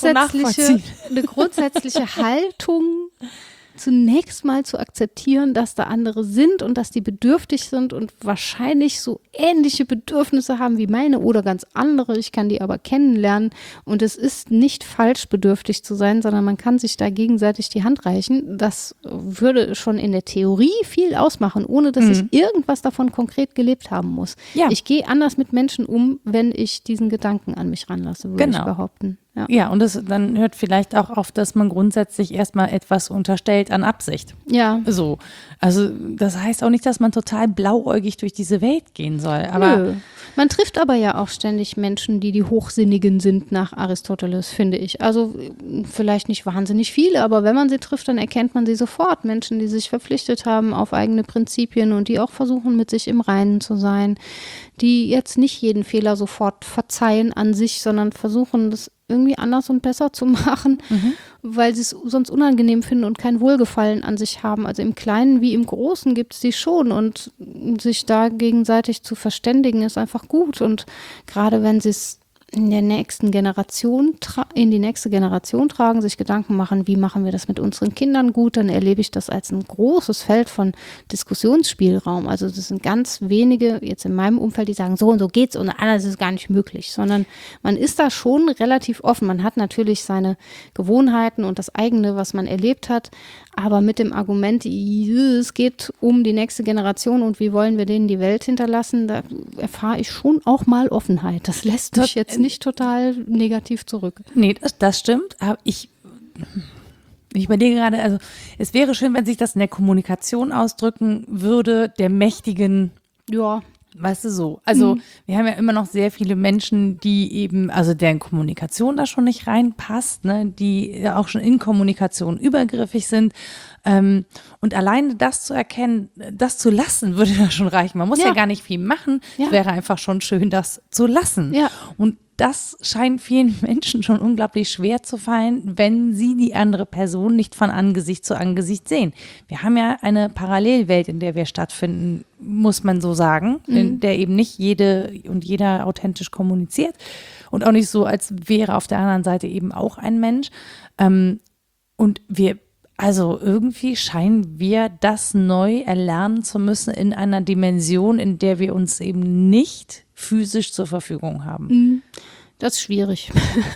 grundsätzliche Haltung zunächst mal zu akzeptieren, dass da andere sind und dass die bedürftig sind und wahrscheinlich so ähnliche Bedürfnisse haben wie meine oder ganz andere. Ich kann die aber kennenlernen und es ist nicht falsch, bedürftig zu sein, sondern man kann sich da gegenseitig die Hand reichen. Das würde schon in der Theorie viel ausmachen, ohne dass ich irgendwas davon konkret gelebt haben muss. Ja. Ich gehe anders mit Menschen um, wenn ich diesen Gedanken an mich ranlasse, würde ich behaupten. Ja, und dann hört vielleicht auch auf, dass man grundsätzlich erstmal etwas unterstellt an Absicht. Ja. So. Also das heißt auch nicht, dass man total blauäugig durch diese Welt gehen soll. Aber Nö. Man trifft aber ja auch ständig Menschen, die Hochsinnigen sind nach Aristoteles, finde ich. Also vielleicht nicht wahnsinnig viele, aber wenn man sie trifft, dann erkennt man sie sofort. Menschen, die sich verpflichtet haben auf eigene Prinzipien und die auch versuchen, mit sich im Reinen zu sein, die jetzt nicht jeden Fehler sofort verzeihen an sich, sondern versuchen, das irgendwie anders und besser zu machen, weil sie es sonst unangenehm finden und kein Wohlgefallen an sich haben. Also im Kleinen wie im Großen gibt es die schon und sich da gegenseitig zu verständigen ist einfach gut. Und gerade wenn sie es in die nächste Generation tragen, sich Gedanken machen, wie machen wir das mit unseren Kindern gut, dann erlebe ich das als ein großes Feld von Diskussionsspielraum. Also das sind ganz wenige jetzt in meinem Umfeld, die sagen, so und so geht's und anders ist es gar nicht möglich, sondern man ist da schon relativ offen. Man hat natürlich seine Gewohnheiten und das eigene, was man erlebt hat, aber mit dem Argument, es geht um die nächste Generation und wie wollen wir denen die Welt hinterlassen, da erfahre ich schon auch mal Offenheit. Das lässt mich jetzt nicht total negativ zurück. Nee, das stimmt. Aber ich überlege gerade, also es wäre schön, wenn sich das in der Kommunikation ausdrücken würde, der mächtigen, ja, weißt du, so. Also wir haben ja immer noch sehr viele Menschen, die eben, also deren Kommunikation da schon nicht reinpasst, ne, die ja auch schon in Kommunikation übergriffig sind. Und alleine das zu erkennen, das zu lassen, würde ja schon reichen. Man muss ja gar nicht viel machen. Es wäre einfach schon schön, das zu lassen. Ja. Und das scheint vielen Menschen schon unglaublich schwer zu fallen, wenn sie die andere Person nicht von Angesicht zu Angesicht sehen. Wir haben ja eine Parallelwelt, in der wir stattfinden, muss man so sagen, in der eben nicht jede und jeder authentisch kommuniziert und auch nicht so, als wäre auf der anderen Seite eben auch ein Mensch. Und also irgendwie scheinen wir das neu erlernen zu müssen in einer Dimension, in der wir uns eben nicht physisch zur Verfügung haben. Das ist schwierig.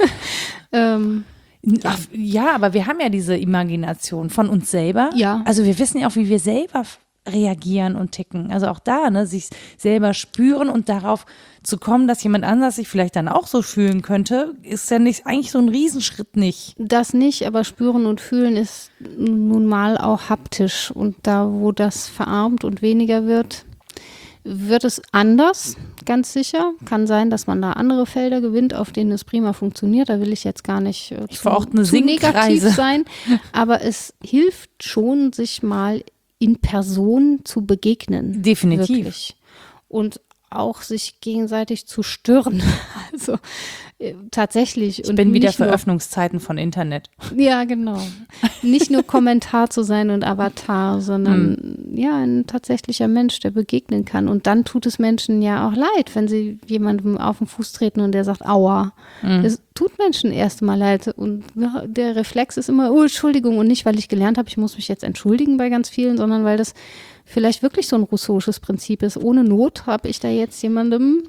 Ja, aber wir haben ja diese Imagination von uns selber. Ja. Also wir wissen ja auch, wie wir selber reagieren und ticken. Also auch da, ne, sich selber spüren und darauf zu kommen, dass jemand anders sich vielleicht dann auch so fühlen könnte, ist ja nicht eigentlich so ein Riesenschritt nicht. Das nicht, aber spüren und fühlen ist nun mal auch haptisch. Und da, wo das verarmt und weniger wird es anders, ganz sicher. Kann sein, dass man da andere Felder gewinnt, auf denen es prima funktioniert. Da will ich jetzt gar nicht zu negativ sein. Aber es hilft schon, sich mal in Person zu begegnen. Definitiv. Wirklich. Und auch sich gegenseitig zu stören. Also tatsächlich. Ich bin wieder für Öffnungszeiten von Internet. Ja, genau. Nicht nur Kommentar zu sein und Avatar, sondern ein tatsächlicher Mensch, der begegnen kann. Und dann tut es Menschen ja auch leid, wenn sie jemandem auf den Fuß treten und der sagt, aua. Das tut Menschen erst mal leid. Und der Reflex ist immer, oh, Entschuldigung. Und nicht, weil ich gelernt habe, ich muss mich jetzt entschuldigen bei ganz vielen, sondern weil das vielleicht wirklich so ein rousseauisches Prinzip ist. Ohne Not habe ich da jetzt jemandem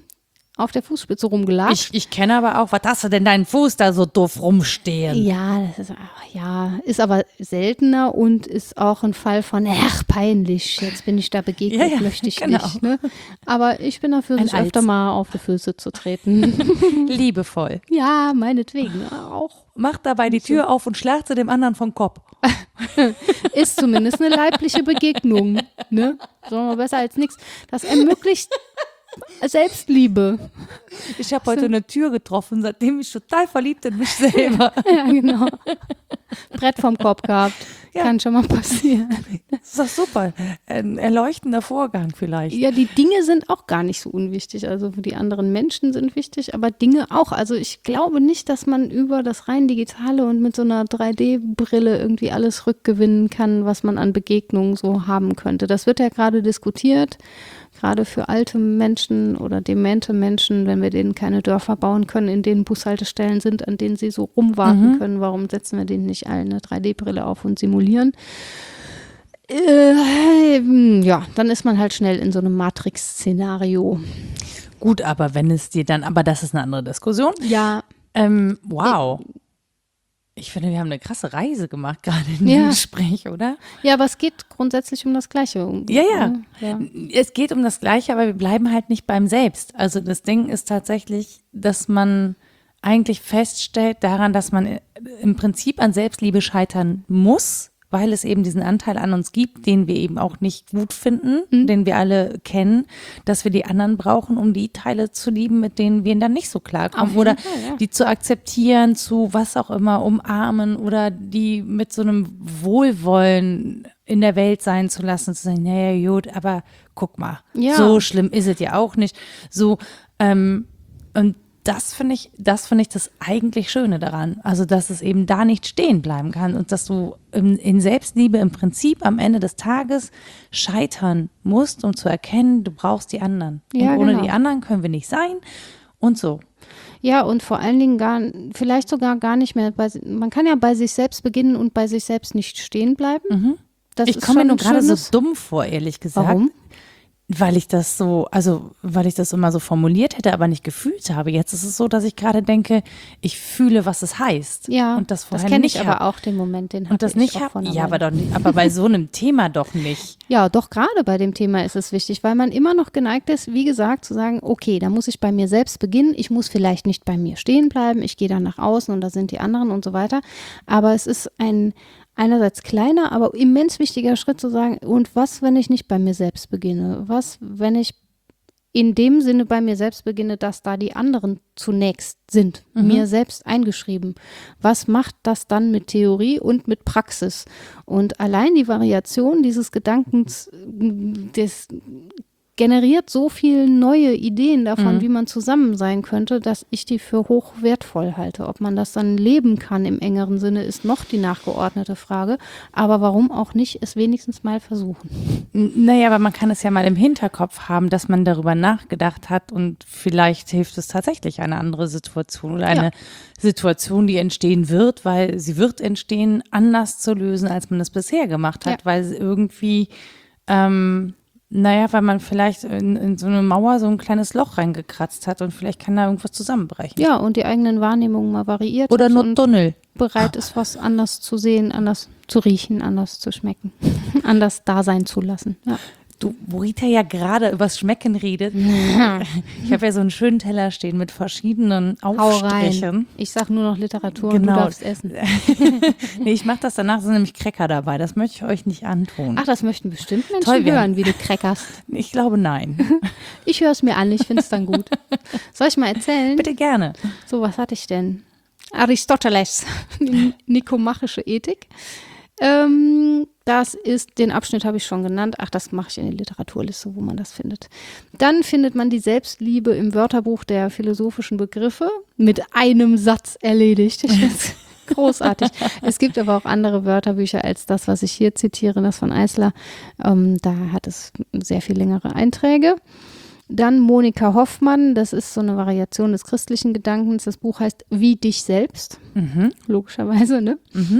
auf der Fußspitze rumgelatscht. Ich kenne aber auch, was hast du denn deinen Fuß da so doof rumstehen? Ja, ist aber seltener und ist auch ein Fall von, peinlich, jetzt bin ich da begegnet, möchte ich nicht. Ne? Aber ich bin dafür, sich öfter mal auf die Füße zu treten. Liebevoll. Ja, meinetwegen auch. Macht dabei die Tür auf und schlagt sie dem anderen vom Kopf. Ist zumindest eine leibliche Begegnung. Ne? Sagen wir besser als nichts. Das ermöglicht Selbstliebe. Ich habe heute eine Tür getroffen, seitdem ich total verliebt in mich selber. Ja, genau. Brett vom Kopf gehabt. Ja. Kann schon mal passieren. Das ist doch super. Ein erleuchtender Vorgang vielleicht. Ja, die Dinge sind auch gar nicht so unwichtig. Also die anderen Menschen sind wichtig, aber Dinge auch. Also ich glaube nicht, dass man über das rein Digitale und mit so einer 3D-Brille irgendwie alles rückgewinnen kann, was man an Begegnungen so haben könnte. Das wird ja gerade diskutiert. Gerade für alte Menschen oder demente Menschen, wenn wir denen keine Dörfer bauen können, in denen Bushaltestellen sind, an denen sie so rumwarten können, warum setzen wir denen nicht alle eine 3D-Brille auf und simulieren? Ja, dann ist man halt schnell in so einem Matrix-Szenario. Gut, aber wenn es dir dann, aber das ist eine andere Diskussion. Ja. Wow. Ich finde, wir haben eine krasse Reise gemacht, gerade in dem Gespräch, oder? Ja, aber es geht grundsätzlich um das Gleiche. Ja. Es geht um das Gleiche, aber wir bleiben halt nicht beim Selbst. Also das Ding ist tatsächlich, dass man eigentlich feststellt daran, dass man im Prinzip an Selbstliebe scheitern muss, weil es eben diesen Anteil an uns gibt, den wir eben auch nicht gut finden, den wir alle kennen, dass wir die anderen brauchen, um die Teile zu lieben, mit denen wir dann nicht so klarkommen oder die zu akzeptieren, zu was auch immer, umarmen oder die mit so einem Wohlwollen in der Welt sein zu lassen, zu sagen, naja gut, aber guck mal, so schlimm ist es ja auch nicht. So, und das finde ich das eigentlich Schöne daran. Also, dass es eben da nicht stehen bleiben kann und dass du in Selbstliebe im Prinzip am Ende des Tages scheitern musst, um zu erkennen, du brauchst die anderen. Ja, und ohne genau. die anderen können wir nicht sein und so. Ja, und vor allen Dingen vielleicht sogar gar nicht mehr, man kann ja bei sich selbst beginnen und bei sich selbst nicht stehen bleiben. Ich komme mir nur gerade so dumm vor, ehrlich gesagt. Warum? Weil ich das immer so formuliert hätte, aber nicht gefühlt habe. Jetzt ist es so, dass ich gerade denke, ich fühle, was es heißt. Ja, und das vorher kenne nicht ich aber auch, den Moment, den und das hatte nicht ich auch von einer Ja, Weile. aber doch nicht. Aber bei so einem Thema doch nicht. Ja, doch gerade bei dem Thema ist es wichtig, weil man immer noch geneigt ist, wie gesagt, zu sagen, okay, da muss ich bei mir selbst beginnen. Ich muss vielleicht nicht bei mir stehen bleiben. Ich gehe dann nach außen und da sind die anderen und so weiter. Aber es ist ein einerseits kleiner, aber immens wichtiger Schritt zu sagen, und was, wenn ich nicht bei mir selbst beginne? Was, wenn ich in dem Sinne bei mir selbst beginne, dass da die anderen zunächst sind, mir selbst eingeschrieben? Was macht das dann mit Theorie und mit Praxis? Und allein die Variation dieses Gedankens, das generiert so viele neue Ideen davon, wie man zusammen sein könnte, dass ich die für hoch wertvoll halte. Ob man das dann leben kann im engeren Sinne, ist noch die nachgeordnete Frage. Aber warum auch nicht, es wenigstens mal versuchen. Naja, aber man kann es ja mal im Hinterkopf haben, dass man darüber nachgedacht hat und vielleicht hilft es tatsächlich eine andere Situation oder eine Situation, die entstehen wird, weil sie wird entstehen, anders zu lösen, als man es bisher gemacht hat, weil sie irgendwie weil man vielleicht in so eine Mauer so ein kleines Loch reingekratzt hat und vielleicht kann da irgendwas zusammenbrechen. Ja, und die eigenen Wahrnehmungen mal variiert. Oder nur Tunnel. Bereit ist, was anders zu sehen, anders zu riechen, anders zu schmecken, anders da sein zu lassen. Ja. Du, wo Rita ja gerade übers Schmecken redet. Ich habe ja so einen schönen Teller stehen mit verschiedenen Aufstrichen. Ich sag nur noch Literatur Genau. und du darfst essen. Nee, ich mache das danach, sind nämlich Cracker dabei. Das möchte ich euch nicht antun. Ach, das möchten bestimmt Menschen Toll, hören, wie du crackerst. Ich glaube, nein. Ich höre es mir an, ich finde es dann gut. Soll ich mal erzählen? Bitte gerne. So, was hatte ich denn? Aristoteles, die nikomachische Ethik. Das ist, den Abschnitt habe ich schon genannt. Ach, das mache ich in die Literaturliste, wo man das findet. Dann findet man die Selbstliebe im Wörterbuch der philosophischen Begriffe mit einem Satz erledigt. Ich finde es großartig. Es gibt aber auch andere Wörterbücher als das, was ich hier zitiere, das von Eisler. Da hat es sehr viel längere Einträge. Dann Monika Hoffmann, das ist so eine Variation des christlichen Gedankens. Das Buch heißt Wie dich selbst. Logischerweise, ne?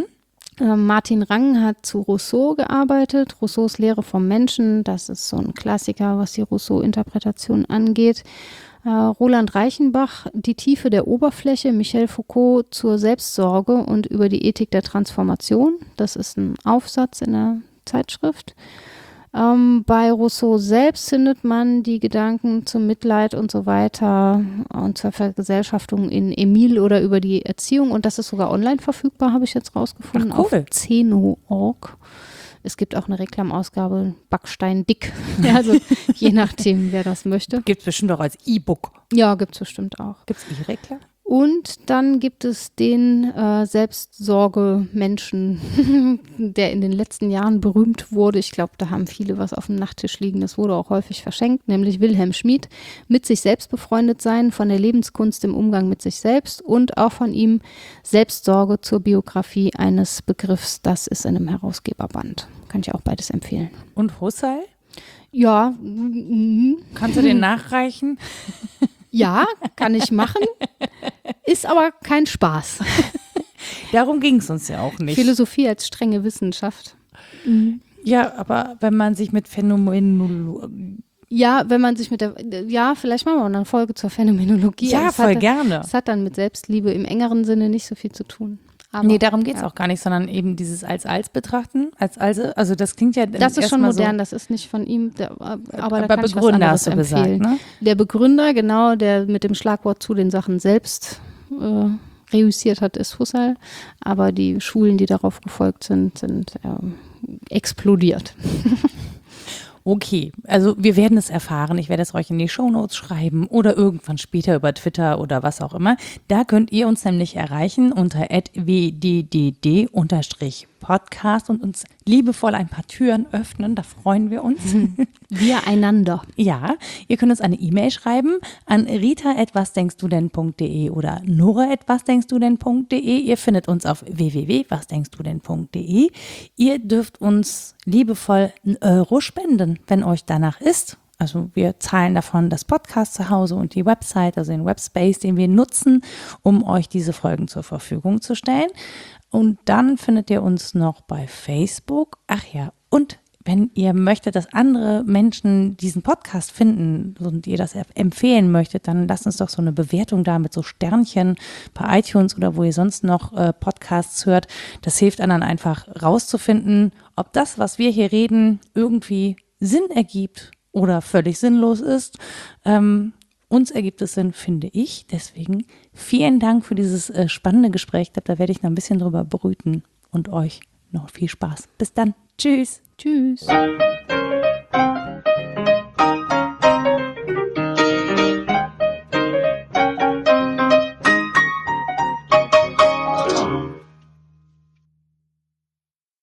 Martin Rang hat zu Rousseau gearbeitet, Rousseaus Lehre vom Menschen, das ist so ein Klassiker, was die Rousseau-Interpretation angeht. Roland Reichenbach, Die Tiefe der Oberfläche, Michel Foucault zur Selbstsorge und über die Ethik der Transformation. Das ist ein Aufsatz in der Zeitschrift. Bei Rousseau selbst findet man die Gedanken zum Mitleid und so weiter und zur Vergesellschaftung in Emile oder über die Erziehung. Und das ist sogar online verfügbar, habe ich jetzt rausgefunden, Ach, cool. auf Zeno.org. Es gibt auch eine Reklamausgabe, Backstein dick. Also je nachdem, wer das möchte. Gibt es bestimmt auch als E-Book. Ja, gibt es bestimmt auch. Gibt es E-Reklam? Und dann gibt es den Selbstsorge-Menschen, der in den letzten Jahren berühmt wurde. Ich glaube, da haben viele was auf dem Nachttisch liegen. Das wurde auch häufig verschenkt, nämlich Wilhelm Schmid. Mit sich selbst befreundet sein, von der Lebenskunst im Umgang mit sich selbst und auch von ihm Selbstsorge zur Biografie eines Begriffs. Das ist in einem Herausgeberband. Kann ich auch beides empfehlen. Und Husserl? Ja. Kannst du den nachreichen? Ja, kann ich machen. Ist aber kein Spaß. Darum ging es uns ja auch nicht. Philosophie als strenge Wissenschaft. Ja, aber wenn man sich mit Phänomenologie... Ja, wenn man sich mit der, ja, vielleicht machen wir noch eine Folge zur Phänomenologie. Ja, Also voll gerne. Das hat dann mit Selbstliebe im engeren Sinne nicht so viel zu tun. Aber, Nee, darum geht es auch gar nicht, sondern eben dieses als betrachten, also das klingt ja das ist schon modern, so, das ist nicht von ihm, aber da bei kann ich was Begründer anderes hast du empfehlen. gesagt, ne? Der Begründer, genau, der mit dem Schlagwort zu den Sachen selbst reüssiert hat, ist Husserl, aber die Schulen, die darauf gefolgt sind explodiert. Okay, also wir werden es erfahren. Ich werde es euch in die Shownotes schreiben oder irgendwann später über Twitter oder was auch immer. Da könnt ihr uns nämlich erreichen unter @wddd_podcast und uns liebevoll ein paar Türen öffnen. Da freuen wir uns. Wir einander. Ja, ihr könnt uns eine E-Mail schreiben an rita@wasdenkstudenn.de oder nora@wasdenkstudenn.de. Ihr findet uns auf www.wasdenkstudenn.de. Ihr dürft uns liebevoll 1 Euro spenden, wenn euch danach ist. Also wir zahlen davon das Podcast zu Hause und die Website, also den Webspace, den wir nutzen, um euch diese Folgen zur Verfügung zu stellen. Und dann findet ihr uns noch bei Facebook. Ach ja, und wenn ihr möchtet, dass andere Menschen diesen Podcast finden und ihr das empfehlen möchtet, dann lasst uns doch so eine Bewertung da mit so Sternchen bei iTunes oder wo ihr sonst noch Podcasts hört. Das hilft anderen einfach rauszufinden, ob das, was wir hier reden, irgendwie Sinn ergibt oder völlig sinnlos ist. Uns ergibt es Sinn, finde ich. Deswegen vielen Dank für dieses spannende Gespräch. Ich glaube, da werde ich noch ein bisschen drüber brüten und euch noch viel Spaß. Bis dann. Tschüss. Tschüss.